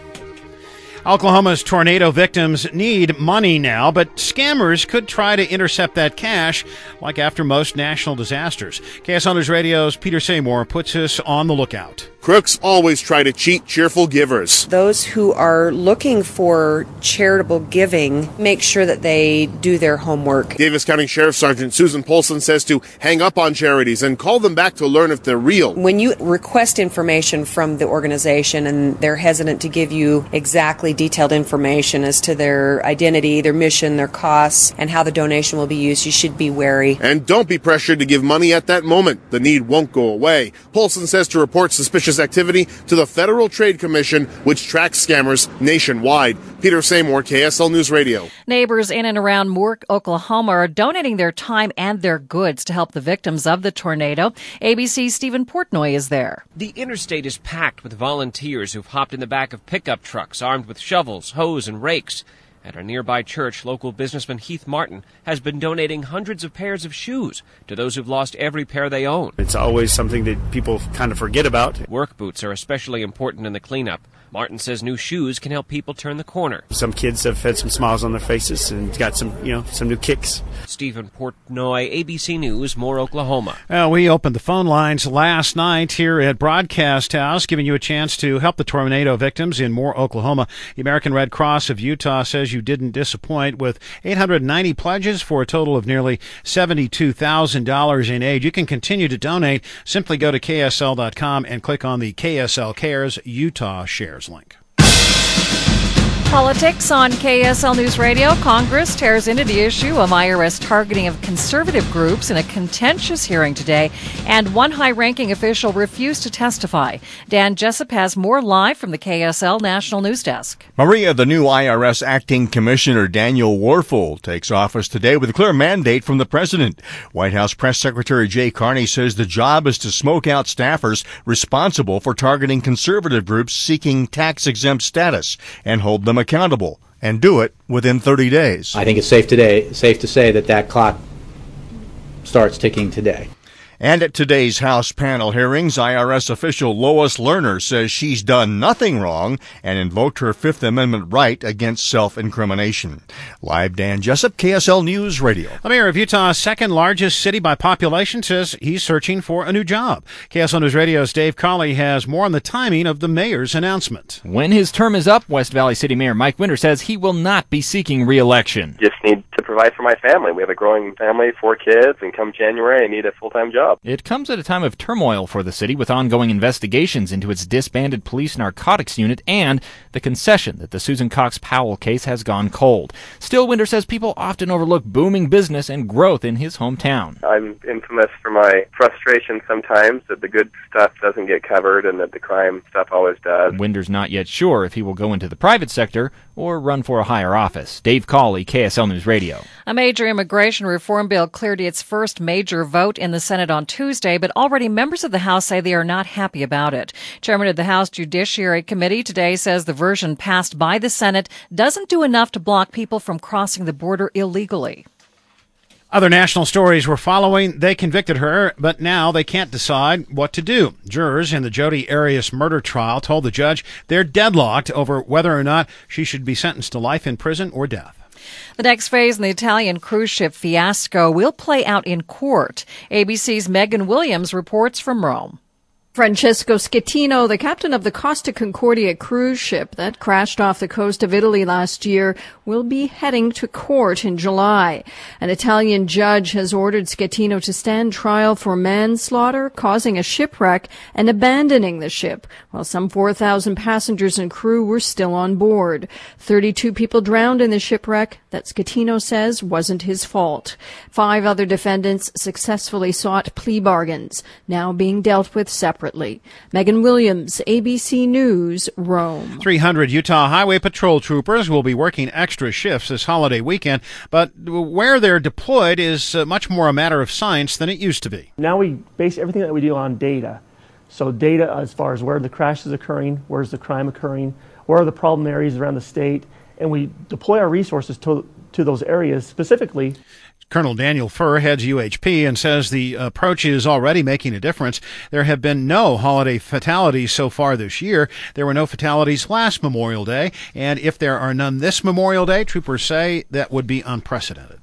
Oklahoma's tornado victims need money now, but scammers could try to intercept that cash, like after most national disasters. KSL News Radio's Peter Seymour puts us on the lookout. Crooks always try to cheat cheerful givers. Those who are looking for charitable giving, make sure that they do their homework. Davis County Sheriff Sergeant Susan Polson says to hang up on charities and call them back to learn if they're real. When you request information from the organization and they're hesitant to give you exactly detailed information as to their identity, their mission, their costs, and how the donation will be used, you should be wary. And don't be pressured to give money at that moment. The need won't go away. Polson says to report suspicious activity to the Federal Trade Commission, which tracks scammers nationwide. Peter Seymour, KSL News Radio. Neighbors in and around Moore, Oklahoma are donating their time and their goods to help the victims of the tornado. ABC's Stephen Portnoy is there. The interstate is packed with volunteers who've hopped in the back of pickup trucks armed with shovels, hose, and rakes. At our nearby church, local businessman Heath Martin has been donating hundreds of pairs of shoes to those who've lost every pair they own. It's always something that people kind of forget about. Work boots are especially important in the cleanup. Martin says new shoes can help people turn the corner. Some kids have had some smiles on their faces and got some new kicks. Stephen Portnoy, ABC News, Moore, Oklahoma. We opened the phone lines last night here at Broadcast House, giving you a chance to help the tornado victims in Moore, Oklahoma. The American Red Cross of Utah says you didn't disappoint with 890 pledges for a total of nearly $72,000 in aid. You can continue to donate. Simply go to KSL.com and click on the KSL Cares Utah Shares link. Politics on KSL News Radio. Congress tears into the issue of IRS targeting of conservative groups in a contentious hearing today, and one high-ranking official refused to testify. Dan Jessup has more live from the KSL National News Desk. Maria, the new IRS Acting Commissioner Daniel Warfel takes office today with a clear mandate from the president. White House Press Secretary Jay Carney says the job is to smoke out staffers responsible for targeting conservative groups seeking tax-exempt status and hold them accountable, and do it within 30 days. I think it's safe to say that clock starts ticking today. And at today's House panel hearings, IRS official Lois Lerner says she's done nothing wrong and invoked her Fifth Amendment right against self-incrimination. Live, Dan Jessup, KSL News Radio. The mayor of Utah's second largest city by population says he's searching for a new job. KSL News Radio's Dave Colley has more on the timing of the mayor's announcement. When his term is up, West Valley City Mayor Mike Winter says he will not be seeking re-election. Just need to provide for my family. We have a growing family, 4 kids, and come January I need a full-time job. It comes at a time of turmoil for the city with ongoing investigations into its disbanded police narcotics unit and the concession that the Susan Cox Powell case has gone cold. Still, Winter says people often overlook booming business and growth in his hometown. I'm infamous for my frustration sometimes that the good stuff doesn't get covered and that the crime stuff always does. Winter's not yet sure if he will go into the private sector or run for a higher office. Dave Colley, KSL News Radio. A major immigration reform bill cleared its first major vote in the Senate on Tuesday, but already members of the House say they are not happy about it. Chairman of the House Judiciary Committee today says the version passed by the Senate doesn't do enough to block people from crossing the border illegally. Other national stories we're following. They convicted her, but now they can't decide what to do. Jurors in the Jodi Arias murder trial told the judge they're deadlocked over whether or not she should be sentenced to life in prison or death. The next phase in the Italian cruise ship fiasco will play out in court. ABC's Megan Williams reports from Rome. Francesco Schettino, the captain of the Costa Concordia cruise ship that crashed off the coast of Italy last year, will be heading to court in July. An Italian judge has ordered Schettino to stand trial for manslaughter, causing a shipwreck, and abandoning the ship, while some 4,000 passengers and crew were still on board. 32 people drowned in the shipwreck that Schettino says wasn't his fault. 5 other defendants successfully sought plea bargains, now being dealt with separately. Megan Williams, ABC News, Rome. 300 Utah Highway Patrol troopers will be working extra shifts this holiday weekend, but where they're deployed is much more a matter of science than it used to be. Now we base everything that we do on data. So data as far as where the crash is occurring, where's the crime occurring, where are the problem areas around the state, and we deploy our resources to those areas specifically. Colonel Daniel Furr heads UHP and says the approach is already making a difference. There have been no holiday fatalities so far this year. There were no fatalities last Memorial Day, and if there are none this Memorial Day, troopers say that would be unprecedented.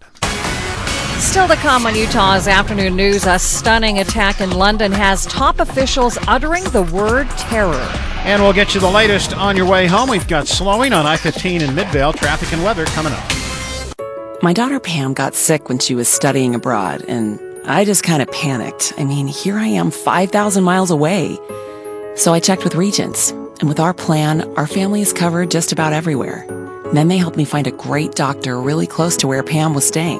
Still to come on Utah's Afternoon News, a stunning attack in London has top officials uttering the word terror. And we'll get you the latest on your way home. We've got slowing on I-15 in Midvale, traffic and weather coming up. My daughter Pam got sick when she was studying abroad, and I just kind of panicked. I mean, here I am 5,000 miles away. So I checked with Regents, and with our plan, our family is covered just about everywhere. And then they helped me find a great doctor really close to where Pam was staying.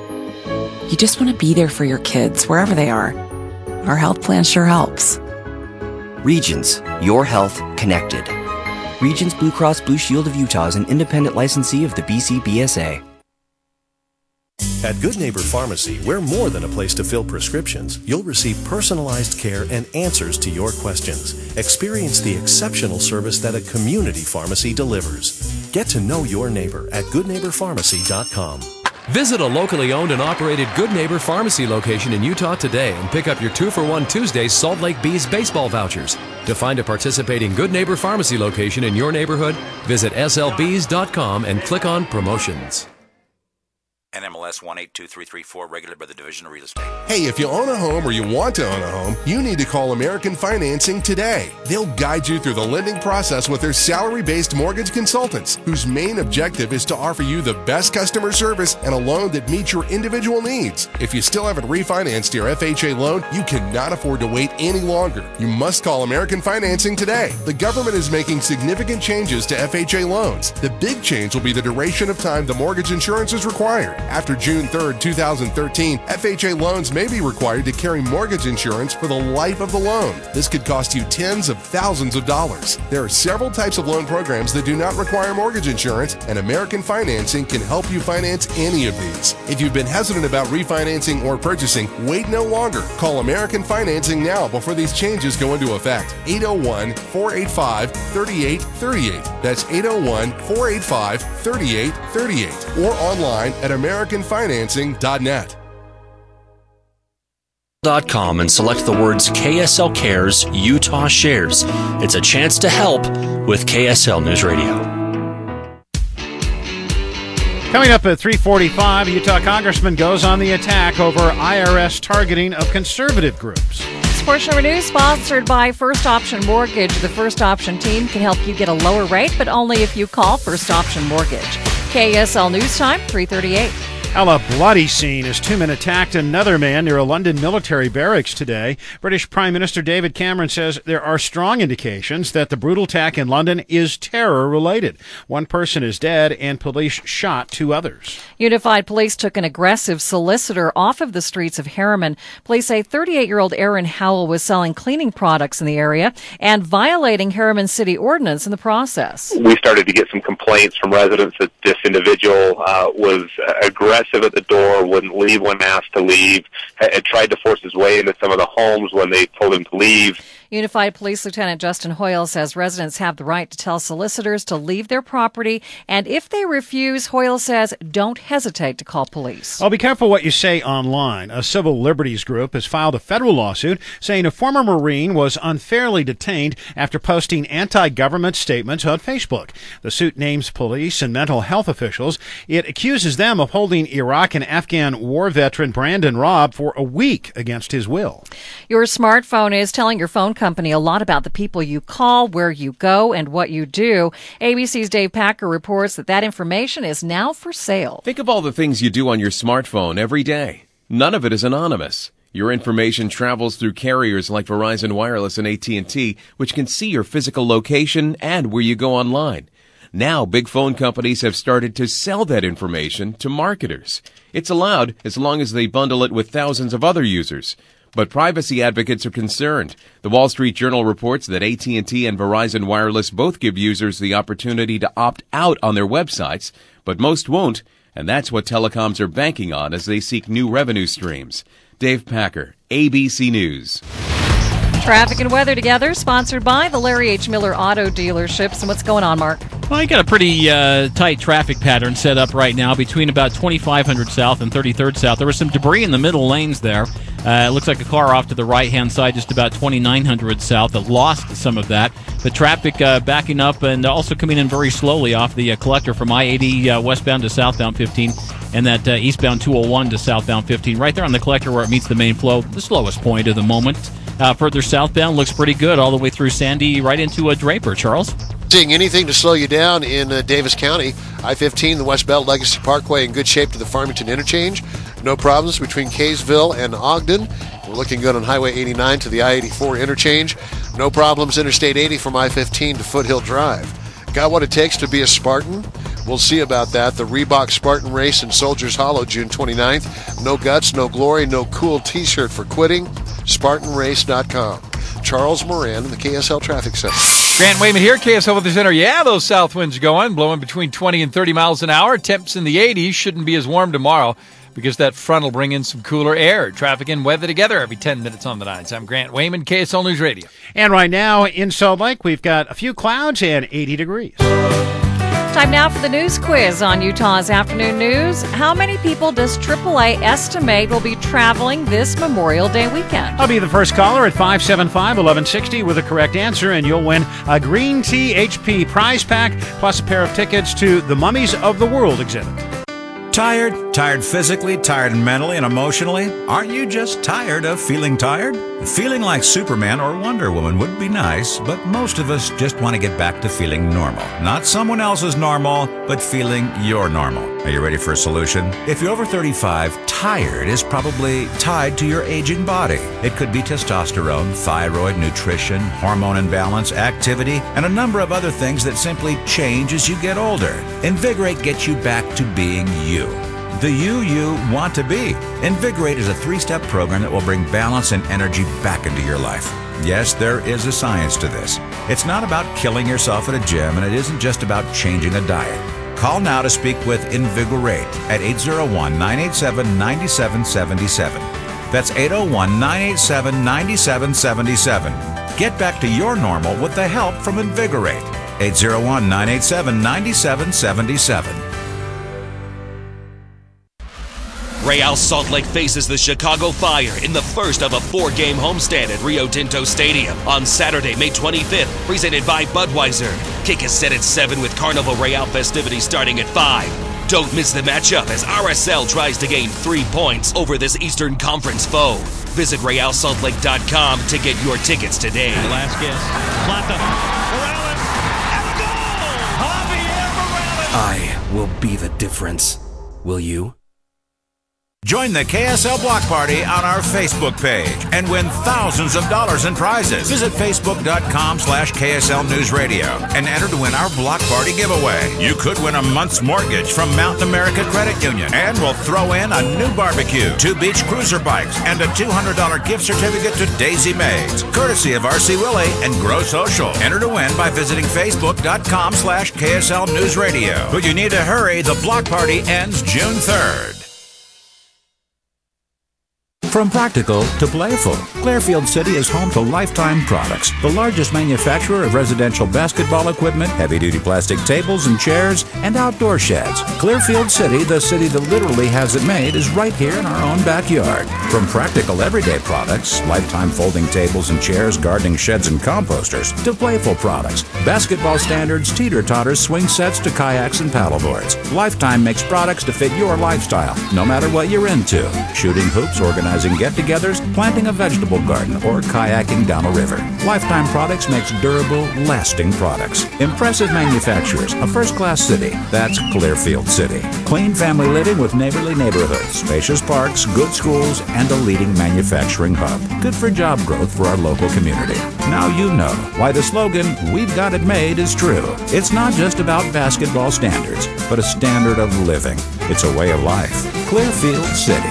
You just want to be there for your kids, wherever they are. Our health plan sure helps. Regents, your health connected. Regents Blue Cross Blue Shield of Utah is an independent licensee of the BCBSA. At Good Neighbor Pharmacy, we're more than a place to fill prescriptions. You'll receive personalized care and answers to your questions. Experience the exceptional service that a community pharmacy delivers. Get to know your neighbor at goodneighborpharmacy.com. Visit a locally owned and operated Good Neighbor Pharmacy location in Utah today and pick up your 2-for-1 Tuesday Salt Lake Bees baseball vouchers. To find a participating Good Neighbor Pharmacy location in your neighborhood, visit slbees.com and click on Promotions. NMLS 182334, regulated by the Division of Real Estate. Hey, if you own a home or you want to own a home, you need to call American Financing today. They'll guide you through the lending process with their salary-based mortgage consultants, whose main objective is to offer you the best customer service and a loan that meets your individual needs. If you still haven't refinanced your FHA loan, you cannot afford to wait any longer. You must call American Financing today. The government is making significant changes to FHA loans. The big change will be the duration of time the mortgage insurance is required. After June 3rd, 2013, FHA loans may be required to carry mortgage insurance for the life of the loan. This could cost you tens of thousands of dollars. There are several types of loan programs that do not require mortgage insurance, and American Financing can help you finance any of these. If you've been hesitant about refinancing or purchasing, wait no longer. Call American Financing now before these changes go into effect. 801-485-3838. That's 801-485-3838. Or online at AmericanFinancing.net. .com and select the words KSL Cares Utah Shares. It's a chance to help with KSL News Radio. Coming up at 3:45, a Utah congressman goes on the attack over IRS targeting of conservative groups. This portion of our news sponsored by First Option Mortgage. The First Option team can help you get a lower rate, but only if you call First Option Mortgage. KSL News Time, 3:38. Well, a bloody scene as 2 men attacked another man near a London military barracks today. British Prime Minister David Cameron says there are strong indications that the brutal attack in London is terror-related. One person is dead and police shot 2 others. Unified Police took an aggressive solicitor off of the streets of Harriman. Police say 38-year-old Aaron Howell was selling cleaning products in the area and violating Harriman City ordinance in the process. We started to get some complaints from residents that this individual was aggressive at the door, wouldn't leave when asked to leave, had tried to force his way into some of the homes when they told him to leave. Unified Police Lieutenant Justin Hoyle says residents have the right to tell solicitors to leave their property, and if they refuse, Hoyle says don't hesitate to call police. Well, be careful what you say online. A civil liberties group has filed a federal lawsuit saying a former Marine was unfairly detained after posting anti-government statements on Facebook. The suit names police and mental health officials. It accuses them of holding Iraq and Afghan war veteran Brandon Robb for a week against his will. Your smartphone is telling your phone company a lot about the people you call, where you go, and what you do. ABC's Dave Packer reports that information is now for sale. Think of all the things you do on your smartphone every day. None of it is anonymous. Your information travels through carriers like Verizon Wireless and AT&T, which can see your physical location and where you go online. Now, big phone companies have started to sell that information to marketers. It's allowed as long as they bundle it with thousands of other users. But privacy advocates are concerned. The Wall Street Journal reports that AT&T and Verizon Wireless both give users the opportunity to opt out on their websites, but most won't, and that's what telecoms are banking on as they seek new revenue streams. Dave Packer, ABC News. Traffic and weather together, sponsored by the Larry H. Miller Auto Dealerships. And what's going on, Mark? Well, you got a pretty tight traffic pattern set up right now between about 2500 South and 33rd South. There was some debris in the middle lanes there. It looks like a car off to the right-hand side, just about 2900 South, that lost some of that. The traffic backing up and also coming in very slowly off the collector from I-80 westbound to southbound 15 and that eastbound 201 to southbound 15. Right there on the collector where it meets the main flow, the slowest point of the moment. Further southbound looks pretty good all the way through Sandy right into Draper. Charles? Seeing anything to slow you down in Davis County. I-15, the West Belt Legacy Parkway in good shape to the Farmington Interchange. No problems between Kaysville and Ogden. We're looking good on Highway 89 to the I-84 interchange. No problems Interstate 80 from I-15 to Foothill Drive. Got what it takes to be a Spartan? We'll see about that. The Reebok Spartan Race in Soldiers Hollow, June 29th. No guts, no glory, no cool t-shirt for quitting. SpartanRace.com. Charles Moran in the KSL Traffic Center. Grant Wayman here, KSL Weather Center. Yeah, those south winds going, blowing between 20 and 30 miles an hour. Temps in the 80s. Shouldn't be as warm tomorrow because that front will bring in some cooler air. Traffic and weather together every 10 minutes on the 9s. I'm Grant Wayman, KSL News Radio. And right now in Salt Lake, we've got a few clouds and 80 degrees. Time now for the news quiz on Utah's Afternoon News. How many people does AAA estimate will be traveling this Memorial Day weekend? I'll be the first caller at 575-1160 with a correct answer, and you'll win a Green Tea HP prize pack plus a pair of tickets to the Mummies of the World exhibit. Tired? Tired physically, tired mentally and emotionally? Aren't you just tired of feeling tired? Feeling like Superman or Wonder Woman would be nice, but most of us just want to get back to feeling normal. Not someone else's normal, but feeling your normal. Are you ready for a solution? If you're over 35, tired is probably tied to your aging body. It could be testosterone, thyroid, nutrition, hormone imbalance, activity, and a number of other things that simply change as you get older. Invigorate gets you back to being you. The you want to be. Invigorate is a 3-step program that will bring balance and energy back into your life. Yes, there is a science to this. It's not about killing yourself at a gym, and it isn't just about changing a diet. Call now to speak with Invigorate at 801-987-9777. That's 801-987-9777. Get back to your normal with the help from Invigorate. 801-987-9777. Real Salt Lake faces the Chicago Fire in the first of a 4-game homestand at Rio Tinto Stadium on Saturday, May 25th, presented by Budweiser. Kick is set at 7 with Carnival Real festivities starting at 5. Don't miss the matchup as RSL tries to gain 3 points over this Eastern Conference foe. Visit RealSaltLake.com to get your tickets today. Velasquez, Plata, Morales, and a goal! Javier Morales! I will be the difference. Will you? Join the KSL Block Party on our Facebook page and win thousands of dollars in prizes. Visit Facebook.com/KSL News Radio and enter to win our Block Party giveaway. You could win a month's mortgage from Mountain America Credit Union, and we'll throw in a new barbecue, 2 beach cruiser bikes, and a $200 gift certificate to Daisy Maids, courtesy of RC Willie and Grow Social. Enter to win by visiting Facebook.com/KSL News Radio. But you need to hurry. The Block Party ends June 3rd. From practical to playful, Clearfield City is home to Lifetime Products, the largest manufacturer of residential basketball equipment, heavy-duty plastic tables and chairs, and outdoor sheds. Clearfield City, the city that literally has it made, is right here in our own backyard. From practical everyday products, Lifetime folding tables and chairs, gardening sheds and composters, to playful products, basketball standards, teeter-totters, swing sets to kayaks and paddleboards. Lifetime makes products to fit your lifestyle, no matter what you're into. Shooting hoops, organizing get-togethers, planting a vegetable garden, or kayaking down a river. Lifetime Products makes durable, lasting products. Impressive manufacturers, a first-class city. That's Clearfield City. Clean family living with neighborly neighborhoods, spacious parks, good schools, and a leading manufacturing hub. Good for job growth for our local community. Now you know why the slogan, "We've got it made," is true. It's not just about basketball standards, but a standard of living. It's a way of life. Clearfield City.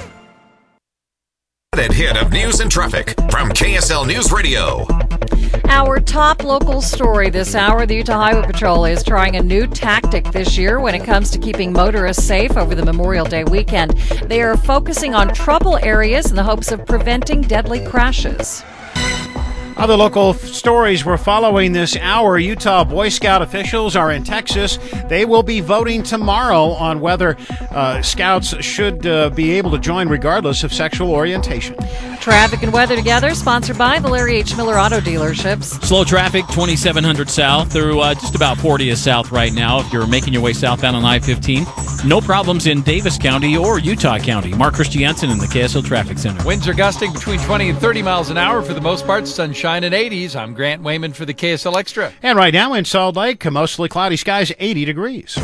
Hit of news and traffic from KSL News Radio. Our top local story this hour, the Utah Highway Patrol is trying a new tactic this year when it comes to keeping motorists safe over the Memorial Day weekend. They are focusing on trouble areas in the hopes of preventing deadly crashes. Other local stories we're following this hour. Utah Boy Scout officials are in Texas. They will be voting tomorrow on whether scouts should be able to join regardless of sexual orientation. Traffic and weather together, sponsored by the Larry H. Miller Auto Dealerships. Slow traffic, 2700 south through just about 40 south right now if you're making your way southbound on I-15. No problems in Davis County or Utah County. Mark Christiansen in the KSL Traffic Center. Winds are gusting between 20 and 30 miles an hour for the most part. Sunshine and 80s. I'm Grant Wayman for the KSL Extra. And right now in Salt Lake, mostly cloudy skies, 80 degrees.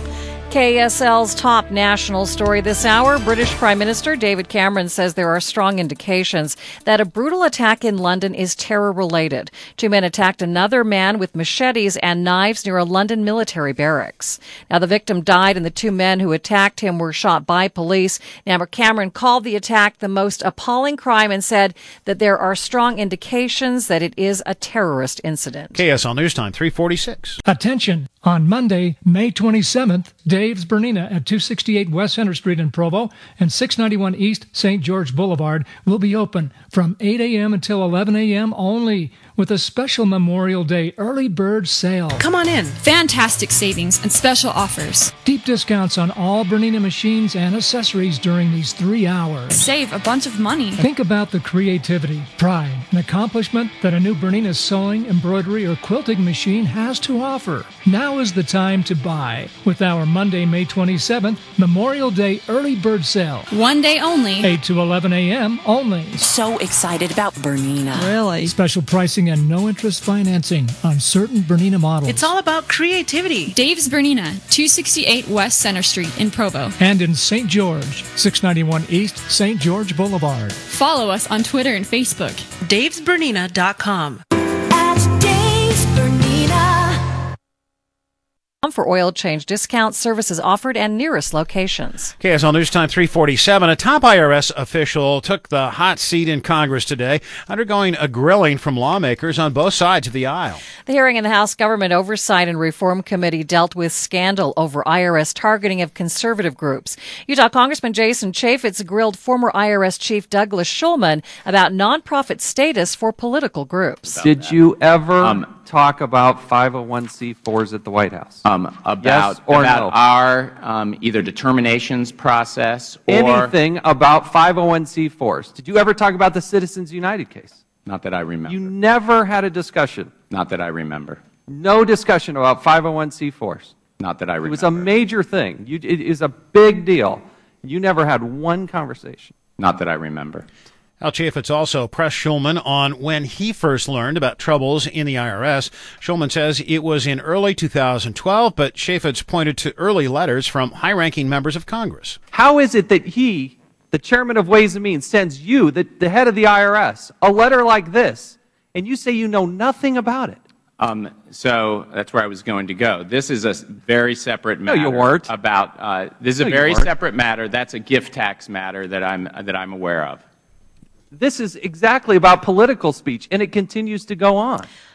KSL's top national story this hour. British Prime Minister David Cameron says there are strong indications that a brutal attack in London is terror-related. 2 men attacked another man with machetes and knives near a London military barracks. Now, the victim died and the 2 men who attacked him were shot by police. Now, Cameron called the attack the most appalling crime and said that there are strong indications that it is a terrorist incident. KSL News Time, 3:46. Attention! On Monday, May 27th, Dave's Bernina at 268 West Center Street in Provo and 691 East St. George Boulevard will be open from 8 a.m. until 11 a.m. only with a special Memorial Day early bird sale. Come on in. Fantastic savings and special offers. Deep discounts on all Bernina machines and accessories during these 3 hours. Save a bunch of money. Think about the creativity, pride, and accomplishment that a new Bernina sewing, embroidery, or quilting machine has to offer. Now is the time to buy with our Monday, May 27th, Memorial Day early bird sale. One day only. 8 to 11 a.m. only. So excited about Bernina. Really? Special pricing and no interest financing on certain Bernina models. It's all about creativity. Dave's Bernina, 268 West Center Street in Provo. And in St. George, 691 East St. George Boulevard. Follow us on Twitter and Facebook. DavesBernina.com. At Dave's Bernina. For oil change discounts, services offered, and nearest locations. KSL News Time, 3:47. A top IRS official took the hot seat in Congress today, undergoing a grilling from lawmakers on both sides of the aisle. The hearing in the House Government Oversight and Reform Committee dealt with scandal over IRS targeting of conservative groups. Utah Congressman Jason Chaffetz grilled former IRS Chief Douglas Shulman about nonprofit status for political groups. Did you ever talk about 501c4s at the White House? About no? our either determinations process or anything about 501c4s. Did you ever talk about the Citizens United case? Not that I remember. You never had a discussion. Not that I remember. No discussion about 501c4s. Not that I remember. It was a major thing. It is a big deal. You never had one conversation. Not that I remember. Al Chaffetz also pressed Shulman on when he first learned about troubles in the IRS. Shulman says it was in early 2012, but Chaffetz pointed to early letters from high-ranking members of Congress. How is it that he, the chairman of Ways and Means, sends you, the head of the IRS, a letter like this, and you say you know nothing about it? So that's where I was going to go. This is a very separate matter. No, you weren't. This is a very separate matter. That's a gift tax matter that I'm aware of. This is exactly about political speech, and it continues to go on.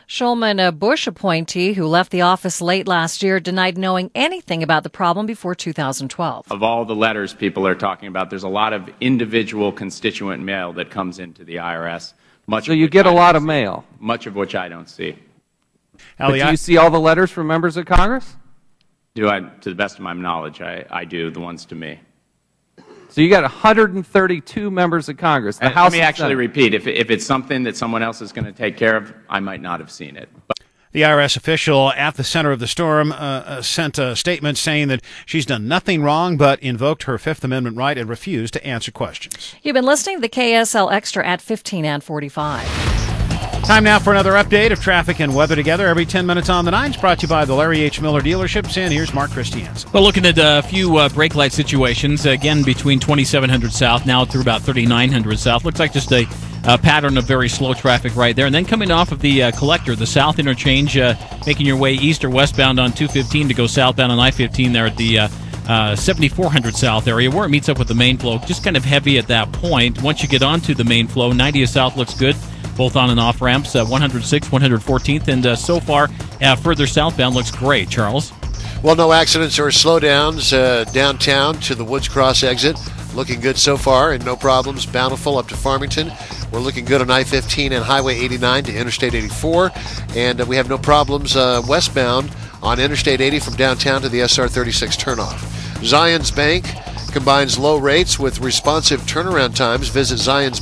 Schulman, a Bush appointee who left the office late last year, denied knowing anything about the problem before 2012. Of all the letters people are talking about, there's a lot of individual constituent mail that comes into the IRS. So you get a lot of mail? Much of which I don't see. But do you see all the letters from members of Congress? To the best of my knowledge, I do, the ones to me. So you got 132 members of Congress. The House let me actually repeat. If it's something that someone else is going to take care of, I might not have seen it. But the IRS official at the center of the storm sent a statement saying that she's done nothing wrong but invoked her Fifth Amendment right and refused to answer questions. You've been listening to the KSL Extra at 15 and 45. Time now for another update of traffic and weather together every 10 minutes on the 9s, brought to you by the Larry H. Miller dealerships. And here's Mark Christiansen. Well, looking at a few brake light situations, again, between 2700 south now through about 3900 south. Looks like just a pattern of very slow traffic right there. And then coming off of the collector, the south interchange, making your way east or westbound on 215 to go southbound on I-15 there at the 7400 south area where it meets up with the main flow. Just kind of heavy at that point. Once you get onto the main flow, 90th south looks good, both on and off ramps, 106th, 114th, and so far further southbound looks great. Charles? Well, no accidents or slowdowns downtown to the Woods Cross exit. Looking good so far, and no problems. Bountiful up to Farmington. We're looking good on I-15 and Highway 89 to Interstate 84. And we have no problems westbound on Interstate 80 from downtown to the SR36 turnoff. Zions Bank combines low rates with responsive turnaround times. Visit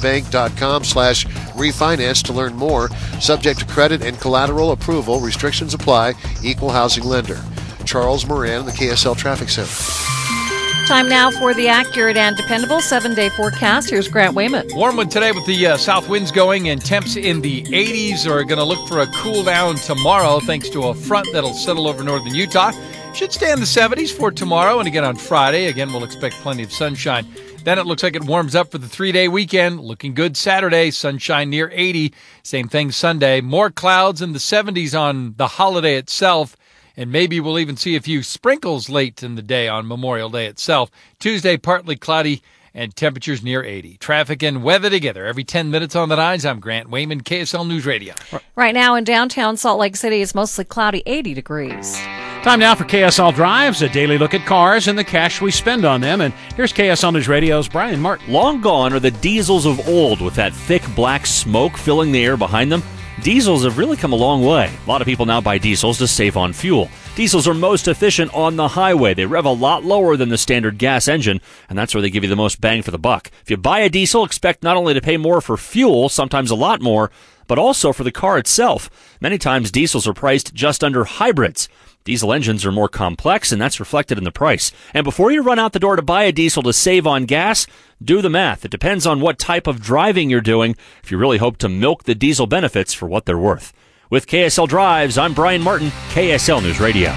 zionsbank.com/refinance to learn more. Subject to credit and collateral approval. Restrictions apply. Equal housing lender. Charles Moran, the KSL Traffic Center. Time now for the accurate and dependable 7-day forecast. Here's Grant Wayman. Warm one today with the south winds going, and temps in the 80s are going to look for a cool down tomorrow thanks to a front that'll settle over northern Utah. Should stay in the 70s for tomorrow and again on Friday. Again, we'll expect plenty of sunshine. Then it looks like it warms up for the 3-day weekend. Looking good Saturday, sunshine near 80. Same thing Sunday. More clouds in the 70s on the holiday itself. And maybe we'll even see a few sprinkles late in the day on Memorial Day itself. Tuesday, partly cloudy and temperatures near 80. Traffic and weather together every 10 minutes on the 9s. I'm Grant Wayman, KSL News Radio. Right now in downtown Salt Lake City, it's mostly cloudy, 80 degrees. Time now for KSL Drives, a daily look at cars and the cash we spend on them. And here's KSL News Radio's Brian Martin. Long gone are the diesels of old with that thick black smoke filling the air behind them. Diesels have really come a long way. A lot of people now buy diesels to save on fuel. Diesels are most efficient on the highway. They rev a lot lower than the standard gas engine, and that's where they give you the most bang for the buck. If you buy a diesel, expect not only to pay more for fuel, sometimes a lot more, but also for the car itself. Many times diesels are priced just under hybrids. Diesel engines are more complex, and that's reflected in the price. And before you run out the door to buy a diesel to save on gas, do the math. It depends on what type of driving you're doing if you really hope to milk the diesel benefits for what they're worth. With KSL Drives, I'm Brian Martin, KSL News Radio.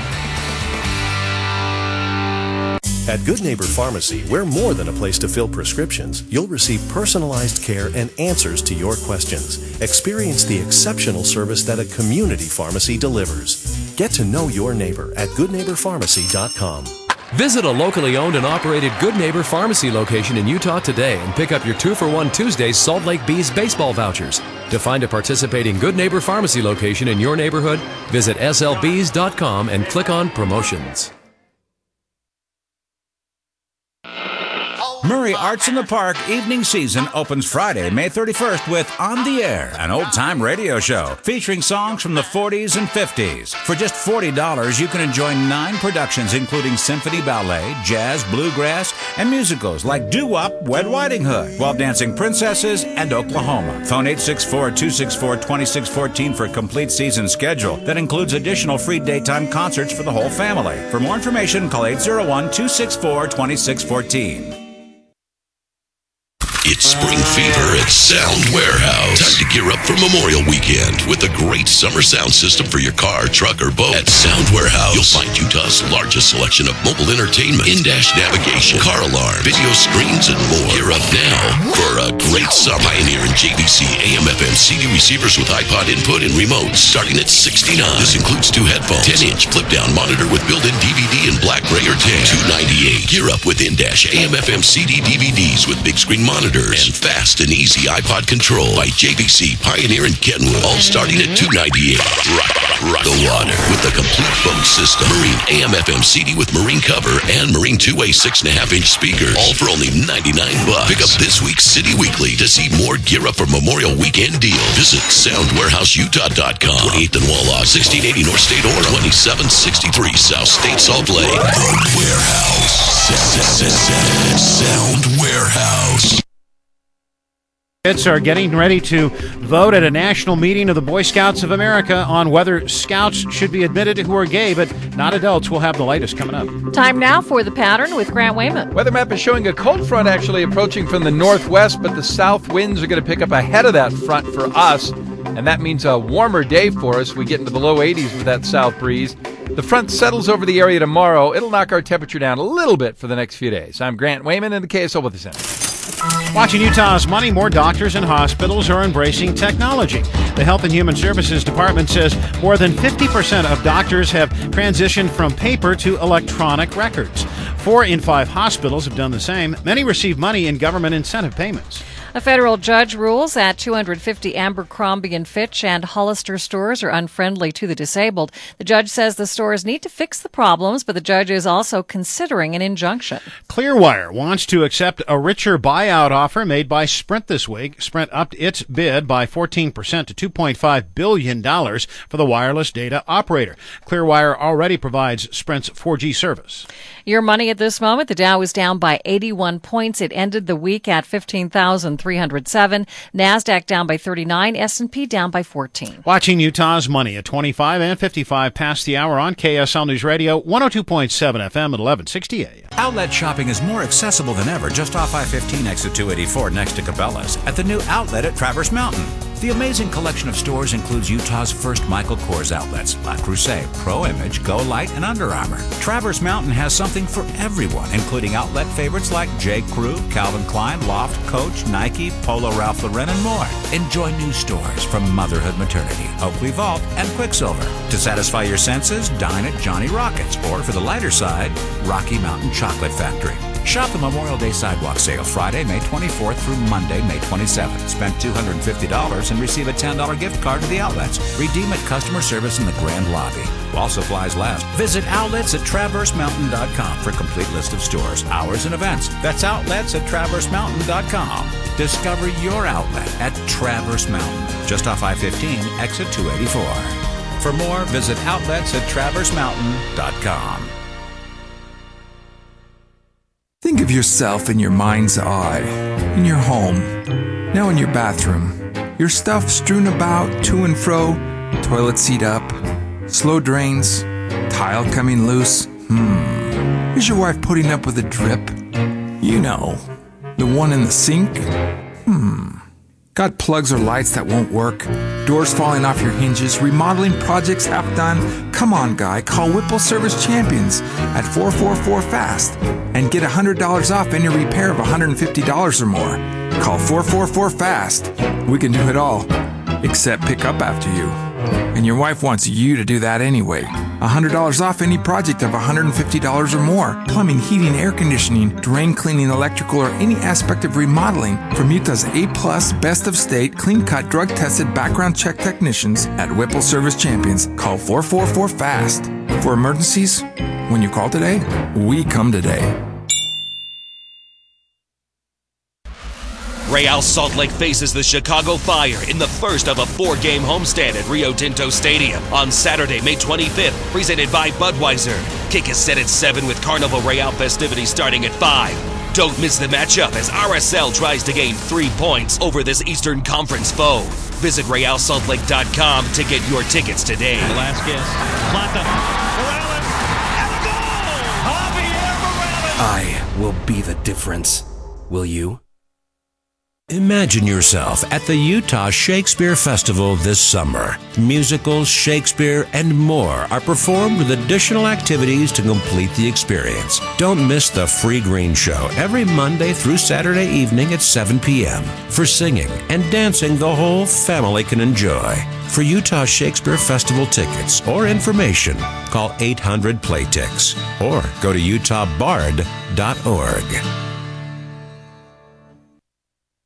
At Good Neighbor Pharmacy, we're more than a place to fill prescriptions. You'll receive personalized care and answers to your questions. Experience the exceptional service that a community pharmacy delivers. Get to know your neighbor at goodneighborpharmacy.com. Visit a locally owned and operated Good Neighbor Pharmacy location in Utah today and pick up your 2-for-1 Tuesday Salt Lake Bees baseball vouchers. To find a participating Good Neighbor Pharmacy location in your neighborhood, visit slbees.com and click on Promotions. Murray Arts in the Park evening season opens Friday, May 31st with On the Air, an old-time radio show featuring songs from the 40s and 50s. For just $40, you can enjoy 9 productions including symphony ballet, jazz, bluegrass, and musicals like Doo-Wop, Red Riding Hood, While Dancing Princesses, and Oklahoma. Phone 864-264-2614 for a complete season schedule that includes additional free daytime concerts for the whole family. For more information, call 801-264-2614. It's spring fever at Sound Warehouse. Time to gear up for Memorial Weekend with a great summer sound system for your car, truck, or boat. At Sound Warehouse, you'll find Utah's largest selection of mobile entertainment, in-dash navigation, car alarm, video screens, and more. Gear up now for a great summer. Pioneer and JVC AM/FM CD receivers with iPod input and remotes starting at $69. This includes 2 headphones, 10-inch flip-down monitor with built-in DVD in black, gray, or tan, $298. Gear up with in-dash AM/FM CD DVDs with big screen monitor speakers, and fast and easy iPod control by JVC, Pioneer, and Kenwood. All starting at $298. Rock the water with the complete phone system. Marine AM/FM CD with Marine cover and Marine two-way 6.5-inch speakers. All for only $99. Pick up this week's City Weekly to see more gear up for Memorial Weekend deals. Visit SoundWarehouseUtah.com. 28th and Walla, 1680 North State or 2763 South State Salt Lake. Road Warehouse. Sound Warehouse. Kids are getting ready to vote at a national meeting of the Boy Scouts of America on whether scouts should be admitted who are gay but not adults. We'll have the latest coming up. Time now for The Pattern with Grant Wayman. Weather map is showing a cold front actually approaching from the northwest, but the south winds are going to pick up ahead of that front for us, and that means a warmer day for us. We get into the low 80s with that south breeze. The front settles over the area tomorrow. It'll knock our temperature down a little bit for the next few days. I'm Grant Wayman in the KSL Weather Center. Watching Utah's money, more doctors and hospitals are embracing technology. The Health and Human Services Department says more than 50% of doctors have transitioned from paper to electronic records. 4 in 5 hospitals have done the same. Many receive money in government incentive payments. A federal judge rules that 250 Abercrombie & Fitch and Hollister stores are unfriendly to the disabled. The judge says the stores need to fix the problems, but the judge is also considering an injunction. Clearwire wants to accept a richer buyout offer made by Sprint this week. Sprint upped its bid by 14% to $2.5 billion for the wireless data operator. Clearwire already provides Sprint's 4G service. Your money at this moment, the Dow is down by 81 points. It ended the week at 15,307. NASDAQ down by 39. S&P down by 14. Watching Utah's money at 25 and 55 past the hour on KSL News Radio, 102.7 FM at 1160 AM. Outlet shopping is more accessible than ever just off I-15 exit 284 next to Cabela's at the new outlet at Traverse Mountain. The amazing collection of stores includes Utah's first Michael Kors outlets, La Crusade, Pro Image, Go Light, and Under Armour. Traverse Mountain has something for everyone, including outlet favorites like J. Crew, Calvin Klein, Loft, Coach, Nike, Polo Ralph Lauren, and more. Enjoy new stores from Motherhood Maternity, Oakley Vault, and Quicksilver. To satisfy your senses, dine at Johnny Rockets, or for the lighter side, Rocky Mountain Chocolate Factory. Shop the Memorial Day Sidewalk Sale Friday, May 24th through Monday, May 27th. Spend $250 and receive a $10 gift card to the outlets. Redeem at customer service in the Grand Lobby. While supplies last, visit outlets at traversemountain.com for a complete list of stores, hours, and events. That's outlets at traversemountain.com. Discover your outlet at Traverse Mountain, just off I-15, exit 284. For more, visit outlets at traversemountain.com. Think of yourself in your mind's eye, in your home, now in your bathroom. Your stuff strewn about, to and fro, toilet seat up, slow drains, tile coming loose. Is your wife putting up with a drip? You know, the one in the sink? Got plugs or lights that won't work? Doors falling off your hinges? Remodeling projects half done? Come on, guy, call Whipple Service Champions at 444-FAST and get $100 off any repair of $150 or more. Call 444-FAST. We can do it all, except pick up after you. And your wife wants you to do that anyway. $100 off any project of $150 or more. Plumbing, heating, air conditioning, drain cleaning, electrical, or any aspect of remodeling from Utah's A+ best of state, clean-cut, drug-tested, background check technicians at Whipple Service Champions. Call 444-FAST. For emergencies, when you call today, we come today. Real Salt Lake faces the Chicago Fire in the first of a 4-game homestand at Rio Tinto Stadium on Saturday, May 25th, presented by Budweiser. Kick is set at 7 with Carnival Real festivities starting at 5. Don't miss the matchup as RSL tries to gain 3 points over this Eastern Conference foe. Visit RealSaltLake.com to get your tickets today. Velasquez, Plata, Morales, and a goal! Javier Morales! I will be the difference. Will you? Imagine yourself at the Utah Shakespeare Festival this summer. Musicals, Shakespeare, and more are performed with additional activities to complete the experience. Don't miss the Free Green Show every Monday through Saturday evening at 7 p.m. for singing and dancing the whole family can enjoy. For Utah Shakespeare Festival tickets or information, call 800-PLAY-TIX or go to utahbard.org.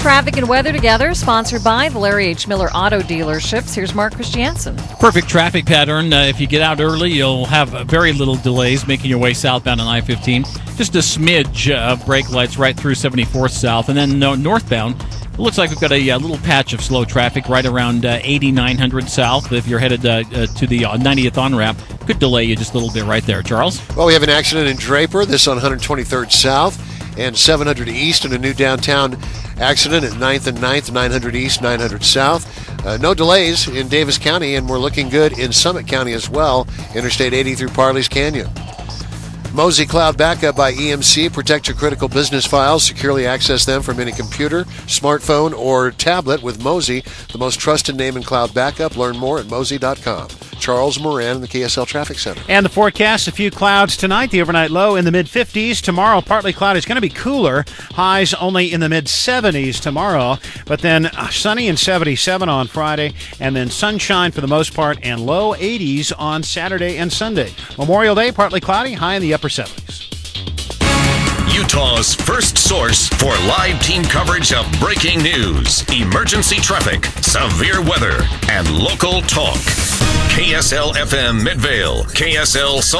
Traffic and weather together, sponsored by the Larry H. Miller Auto Dealerships. Here's Mark Christiansen. Perfect traffic pattern. If you get out early, you'll have very little delays making your way southbound on I-15. Just a smidge of brake lights right through 74th South. And then northbound, it looks like we've got a little patch of slow traffic right around 8900 South. If you're headed to the 90th on-ramp, could delay you just a little bit right there. Charles? Well, we have an accident in Draper. This on 123rd South and 700 East, and a new downtown accident at 9th and 9th, 900 East, 900 South. No delays in Davis County, and we're looking good in Summit County as well. Interstate 80 through Parley's Canyon. Mosey Cloud Backup by EMC. Protect your critical business files. Securely access them from any computer, smartphone, or tablet with Mosey, the most trusted name in cloud backup. Learn more at Mosey.com. Charles Moran in the KSL Traffic Center. And the forecast, a few clouds tonight. The overnight low in the mid-50s. Tomorrow, partly cloudy. It's going to be cooler. Highs only in the mid-70s tomorrow. But then sunny and 77 on Friday. And then sunshine for the most part and low 80s on Saturday and Sunday. Memorial Day, partly cloudy. High in the upper 70s. Utah's first source for live team coverage of breaking news, emergency traffic, severe weather, and local talk. KSL FM Midvale, KSL